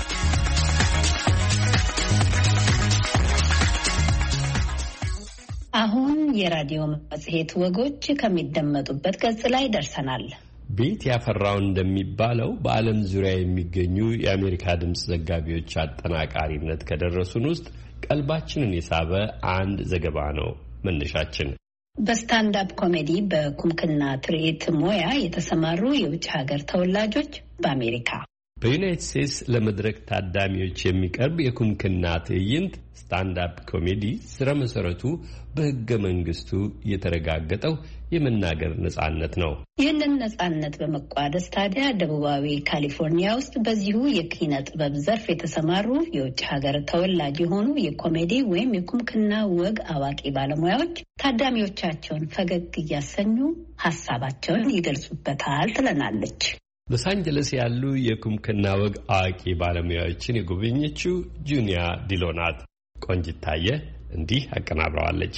አሁን የራዲዮ መጽሔት ወጎች ከሚደመጡበት ገጽ ላይ ደርሰናል።
ቤት ያፈራው እንደሚባለው በዓለም ዙሪያ የሚገኙ የአሜሪካ ድምፅ ዘጋቢዎች አጠናቃሪነት ከደረሱን ውስጥ ቀልባችንን የሳበ አንድ ዘገባ ነው መነሻችን።
በስታንዳፕ ኮሜዲ በኩምክና ትርኢት ሙያ የተሰማሩ የውጭ ሀገር ተወላጆች በአሜሪካ
በዩናይትድ ስቴትስ ለመድረክ ታዳሚዎች የሚቀርብ የኩምክና ትዕይንት ስታንዳፕ ኮሜዲ ስረ መሰረቱ በሕገ መንግስቱ የተረጋገጠው የመናገር ነጻነት ነው።
ይህንን ነጻነት በመቋደስ ታዲያ ደቡባዊ ካሊፎርኒያ ውስጥ በዚሁ የኪነ ጥበብ ዘርፍ የተሰማሩ የውጭ ሀገር ተወላጅ የሆኑ የኮሜዲ ወይም የኩምክና ወግ አዋቂ ባለሙያዎች ታዳሚዎቻቸውን ፈገግ እያሰኙ ሀሳባቸውን ይገልጹበታል ትለናለች።
ሎስ አንጀለስ ያሉ የኩምክና ወግ አዋቂ ባለሙያዎችን የጎበኘችው ጁኒያ ዲሎ ናት። ቆንጅት ታየ እንዲህ አቀናብረዋለች።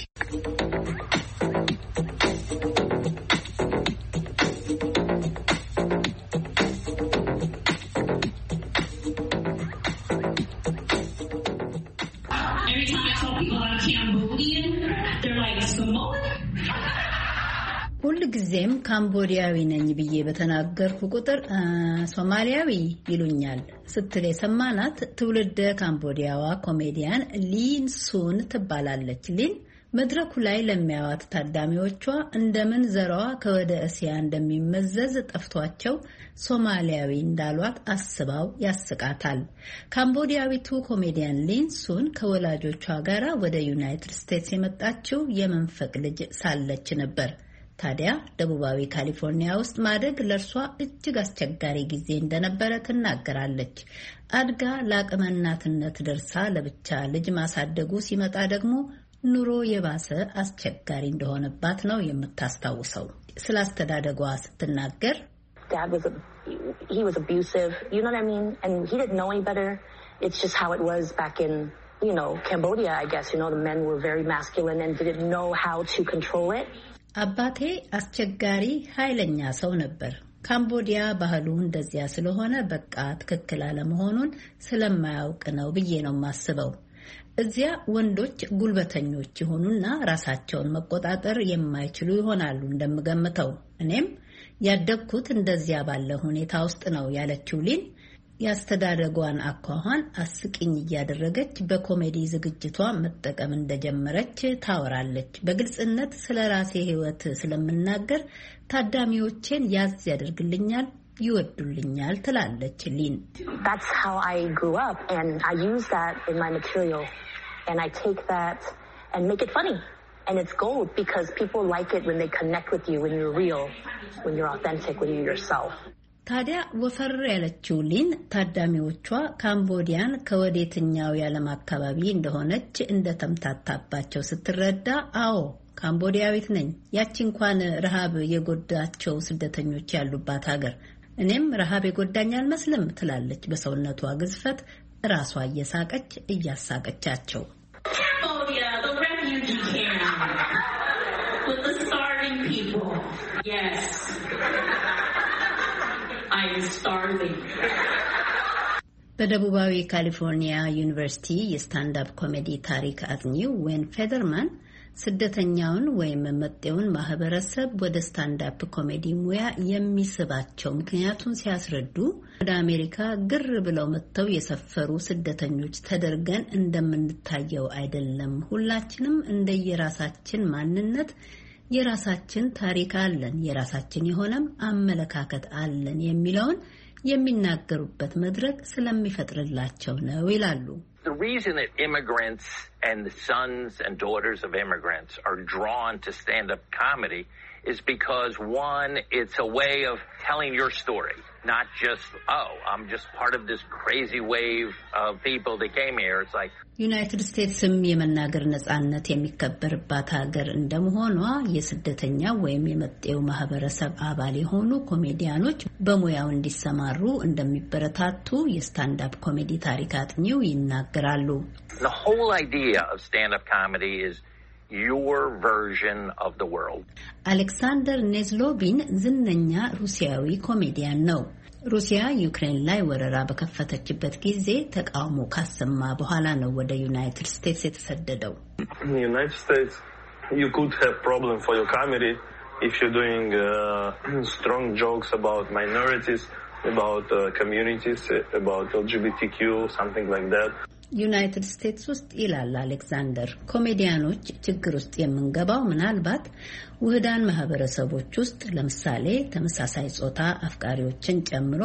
ሁል ጊዜም ካምቦዲያዊ ነኝ ብዬ በተናገርኩ ቁጥር ሶማሊያዊ ይሉኛል ስትል የሰማናት ትውልደ ካምቦዲያዋ ኮሜዲያን ሊን ሱን ትባላለች። ሊን መድረኩ ላይ ለሚያዩት ታዳሚዎቿ እንደምን ዘሯ ከወደ እስያ እንደሚመዘዝ ጠፍቷቸው ሶማሊያዊ እንዳሏት አስባው ያስቃታል። ካምቦዲያዊቱ ኮሜዲያን ሊንሱን ከወላጆቿ ጋር ወደ ዩናይትድ ስቴትስ የመጣችው የመንፈቅ ልጅ ሳለች ነበር። ታዲያ ደቡባዊ ካሊፎርኒያ ውስጥ ማደግ ለእርሷ እጅግ አስቸጋሪ ጊዜ እንደነበረ ትናገራለች። አድጋ ለአቅመ እናትነት ደርሳ ለብቻ ልጅ ማሳደጉ ሲመጣ ደግሞ ኑሮ የባሰ አስቸጋሪ እንደሆነባት ነው የምታስታውሰው። ስለ አስተዳደጓ ስትናገር
he was abusive, you know what I mean, and he didn't know any better. It's just how it was back in, you know, Cambodia, I guess. You know, the men were very masculine and didn't know how to control it.
አባቴ አስቸጋሪ ኃይለኛ ሰው ነበር። ካምቦዲያ ባህሉ እንደዚያ ስለሆነ በቃ ትክክል አለመሆኑን ስለማያውቅ ነው ብዬ ነው የማስበው። እዚያ ወንዶች ጉልበተኞች ይሆኑና ራሳቸውን መቆጣጠር የማይችሉ ይሆናሉ እንደምገምተው። እኔም ያደግኩት እንደዚያ ባለ ሁኔታ ውስጥ ነው ያለችው ሊን ያስተዳደጓን አኳኋን አስቂኝ እያደረገች በኮሜዲ ዝግጅቷ መጠቀም እንደጀመረች ታወራለች። በግልጽነት ስለ ራሴ ሕይወት ስለምናገር ታዳሚዎቼን ያዝ ያደርግልኛል፣ ይወዱልኛል ትላለች ሊን።
That's how I grew up and I use that in my material and I take that and make it funny and it's gold because people like it when they connect with you, when you're real, when you're authentic, when you're yourself.
ታዲያ ወፈር ያለችው ሊን ታዳሚዎቿ ካምቦዲያን ከወዴትኛው የዓለም አካባቢ እንደሆነች እንደተምታታባቸው ስትረዳ አዎ ካምቦዲያዊት ነኝ፣ ያቺ እንኳን ረሃብ የጎዳቸው ስደተኞች ያሉባት ሀገር፣ እኔም ረሃብ የጎዳኝ አልመስልም ትላለች በሰውነቷ ግዝፈት ራሷ እየሳቀች እያሳቀቻቸው።
Cambodia, the refugee camp with the starving people. Yes. I'm starving.
በደቡባዊ ካሊፎርኒያ ዩኒቨርሲቲ የስታንዳፕ ኮሜዲ ታሪክ አጥኚው ዌን ፌደርማን ስደተኛውን ወይም መጤውን ማህበረሰብ ወደ ስታንዳፕ ኮሜዲ ሙያ የሚስባቸው ምክንያቱን ሲያስረዱ ወደ አሜሪካ ግር ብለው መጥተው የሰፈሩ ስደተኞች ተደርገን እንደምንታየው አይደለም። ሁላችንም እንደየራሳችን ማንነት የራሳችን ታሪክ አለን፣ የራሳችን የሆነም አመለካከት አለን የሚለውን የሚናገሩበት መድረክ ስለሚፈጥርላቸው ነው ይላሉ።
The reason that immigrants and the sons and daughters of immigrants are drawn to stand-up comedy is because, one, it's a way of telling your story, not just, oh, I'm just part of this crazy wave of people that came here. It's like
ዩናይትድ ስቴትስም የመናገር ነጻነት የሚከበርባት ሀገር እንደመሆኗ የስደተኛ ወይም የመጤው ማህበረሰብ አባል የሆኑ ኮሜዲያኖች በሙያው እንዲሰማሩ እንደሚበረታቱ የስታንዳፕ ኮሜዲ ታሪክ አጥኚው ይናገራሉ።
The whole idea of stand-up comedy is your version of the world.
አሌክሳንደር ኔዝሎቪን ዝነኛ ሩሲያዊ ኮሜዲያን ነው። ሩሲያ ዩክሬን ላይ ወረራ በከፈተችበት ጊዜ ተቃውሞ ካሰማ በኋላ ነው ወደ ዩናይትድ ስቴትስ የተሰደደው።
United States, you could have problem for your comedy if you're doing strong jokes about minorities, about communities, about LGBTQ, something like that.
ዩናይትድ ስቴትስ ውስጥ ይላል አሌክሳንደር፣ ኮሜዲያኖች ችግር ውስጥ የምንገባው ምናልባት ውህዳን ማህበረሰቦች ውስጥ ለምሳሌ ተመሳሳይ ጾታ አፍቃሪዎችን ጨምሮ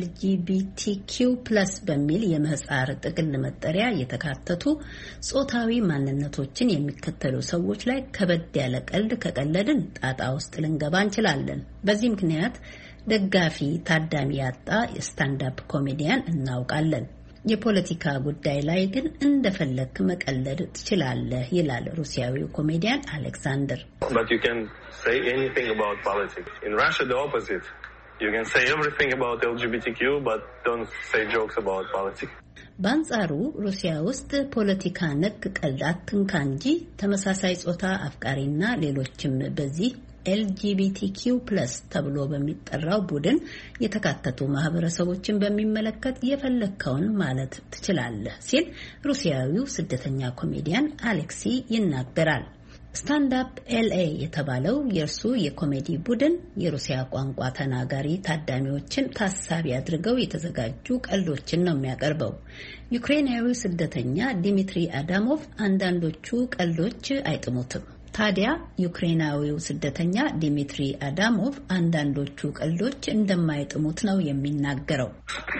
LGBTQ+ በሚል የምህጻር ጥቅል መጠሪያ የተካተቱ ጾታዊ ማንነቶችን የሚከተሉ ሰዎች ላይ ከበድ ያለ ቀልድ ከቀለድን ጣጣ ውስጥ ልንገባ እንችላለን። በዚህ ምክንያት ደጋፊ ታዳሚ ያጣ የስታንዳፕ ኮሜዲያን እናውቃለን። የፖለቲካ ጉዳይ ላይ ግን እንደፈለክ መቀለድ ትችላለህ ይላል ሩሲያዊው ኮሜዲያን አሌክሳንደር።
But you can say anything about politics. In Russia, the opposite. You can say everything about LGBTQ, but don't say jokes about politics.
በአንጻሩ ሩሲያ ውስጥ ፖለቲካ ነክ ቀልድ አትንካ እንጂ ተመሳሳይ ጾታ አፍቃሪና ሌሎችም በዚህ LGBTQ+ ተብሎ በሚጠራው ቡድን የተካተቱ ማህበረሰቦችን በሚመለከት የፈለከውን ማለት ትችላለህ ሲል ሩሲያዊው ስደተኛ ኮሜዲያን አሌክሲ ይናገራል። ስታንድ አፕ ኤልኤ የተባለው የእርሱ የኮሜዲ ቡድን የሩሲያ ቋንቋ ተናጋሪ ታዳሚዎችን ታሳቢ አድርገው የተዘጋጁ ቀልዶችን ነው የሚያቀርበው። ዩክሬናዊው ስደተኛ ዲሚትሪ አዳሞቭ አንዳንዶቹ ቀልዶች አይጥሙትም። ታዲያ ዩክሬናዊው ስደተኛ ዲሚትሪ አዳሞቭ አንዳንዶቹ ቀልዶች እንደማይጥሙት ነው የሚናገረው።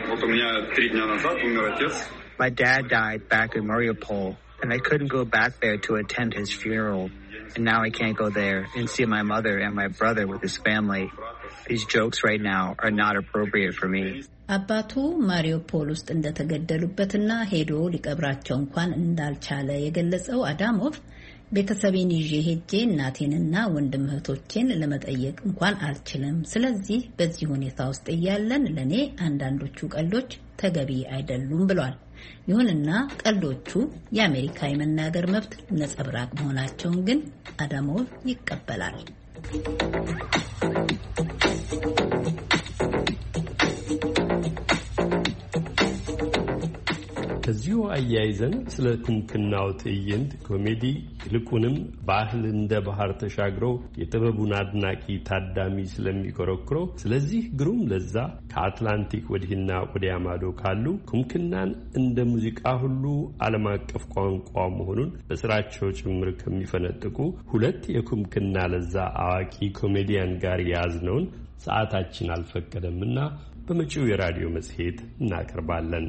My dad died back in Mariupol and I couldn't go back there to attend his funeral. And now I can't go there and see my mother and my brother with his family. These jokes right now are not appropriate for me.
አባቱ ማሪዮፖል ውስጥ እንደተገደሉበትና ሄዶ ሊቀብራቸው እንኳን እንዳልቻለ የገለጸው አዳሞቭ ቤተሰቤን ይዤ ሄጄ እናቴንና ወንድም እህቶቼን ለመጠየቅ እንኳን አልችልም። ስለዚህ በዚህ ሁኔታ ውስጥ እያለን ለኔ አንዳንዶቹ ቀልዶች ተገቢ አይደሉም ብሏል። ይሁንና ቀልዶቹ የአሜሪካ የመናገር መብት ነጸብራቅ መሆናቸውን ግን አዳሞቭ ይቀበላል።
ከዚሁ አያይዘን ስለ ኩምክናው ትዕይንት ኮሜዲ ይልቁንም ባህል እንደ ባህር ተሻግረው የጥበቡን አድናቂ ታዳሚ ስለሚኮረኩረው ስለዚህ ግሩም ለዛ ከአትላንቲክ ወዲህና ወዲያ ማዶ ካሉ ኩምክናን እንደ ሙዚቃ ሁሉ ዓለም አቀፍ ቋንቋ መሆኑን በስራቸው ጭምር ከሚፈነጥቁ ሁለት የኩምክና ለዛ አዋቂ ኮሜዲያን ጋር ያዝነውን ሰዓታችን አልፈቀደምና በመጪው የራዲዮ መጽሔት እናቀርባለን።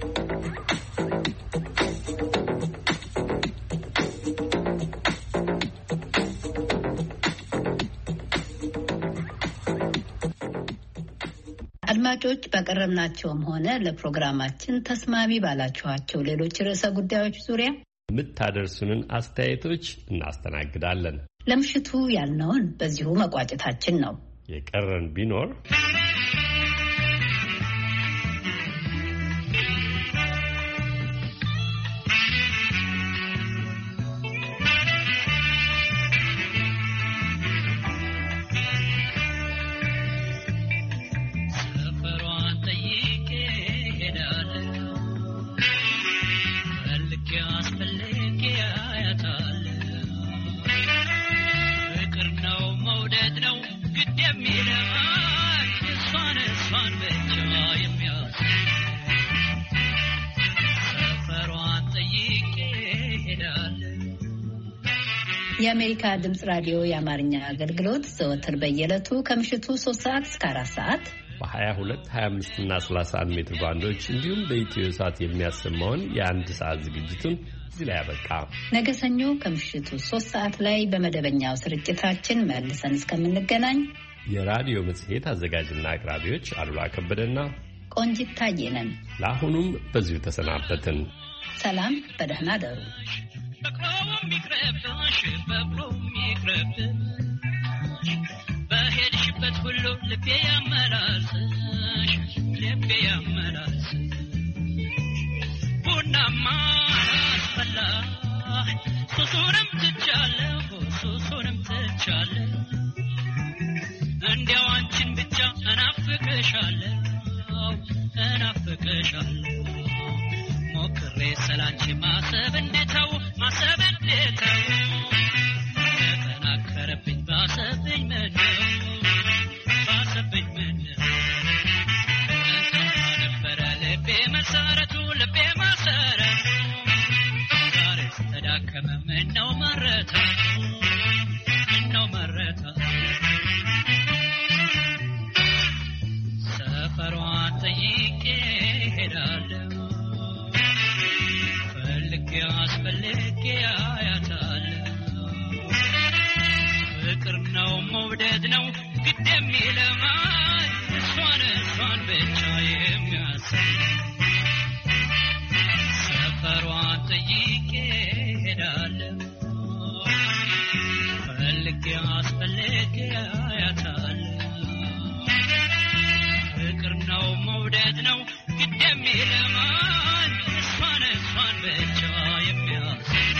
አድማጮች ባቀረብናቸውም ሆነ ለፕሮግራማችን ተስማሚ ባላችኋቸው ሌሎች ርዕሰ ጉዳዮች ዙሪያ
የምታደርሱንን አስተያየቶች እናስተናግዳለን።
ለምሽቱ ያልነውን በዚሁ መቋጨታችን ነው።
የቀረን ቢኖር
የአሜሪካ ድምጽ ራዲዮ የአማርኛ አገልግሎት ዘወትር በየዕለቱ ከምሽቱ 3 ሰዓት እስከ 4 ሰዓት
በ22፣ 25 እና 31 ሜትር ባንዶች እንዲሁም በኢትዮ ሳት የሚያሰማውን የአንድ ሰዓት ዝግጅቱን እዚህ ላይ ያበቃ።
ነገ ሰኞ ከምሽቱ 3 ሰዓት ላይ በመደበኛው ስርጭታችን መልሰን እስከምንገናኝ የራዲዮ መጽሔት አዘጋጅና አቅራቢዎች አሉላ ከበደና ቆንጂት ታየ ነን። ለአሁኑም በዚሁ ተሰናበትን። ሰላም፣ በደህና ደሩ። በሄድሽበት ሁሉ ልቤ ያመላልስሽ ቡናማ አስፈላ ሱሱንም ትቻለሁ እንዲያው አንቺን ብቻ እናፍቅሻለሁ ሞክሬ ስላንቺ ማሰብ እንዴተው ተጠናከረብኝ ባሰብኝ ምነው ነበረ ልቤ መሰረቱ ዛሬ ስተዳከመ ምነው መረታ ሰፈሯን ጠይቄ ሄዳለሁ አስፈልጌ አያታለሁ ፍቅር ነው መውደድ ነው ግድ የሚለማኝ እሷን ብቻ የሚያሳይ ሰፈሯን ጠይቄ ሄዳለሁ አስፈልጌ አያታለሁ ፍቅር ነው መውደድ ነው ግድ የሚለማኝ እሷን ብቻ የሚያሳይ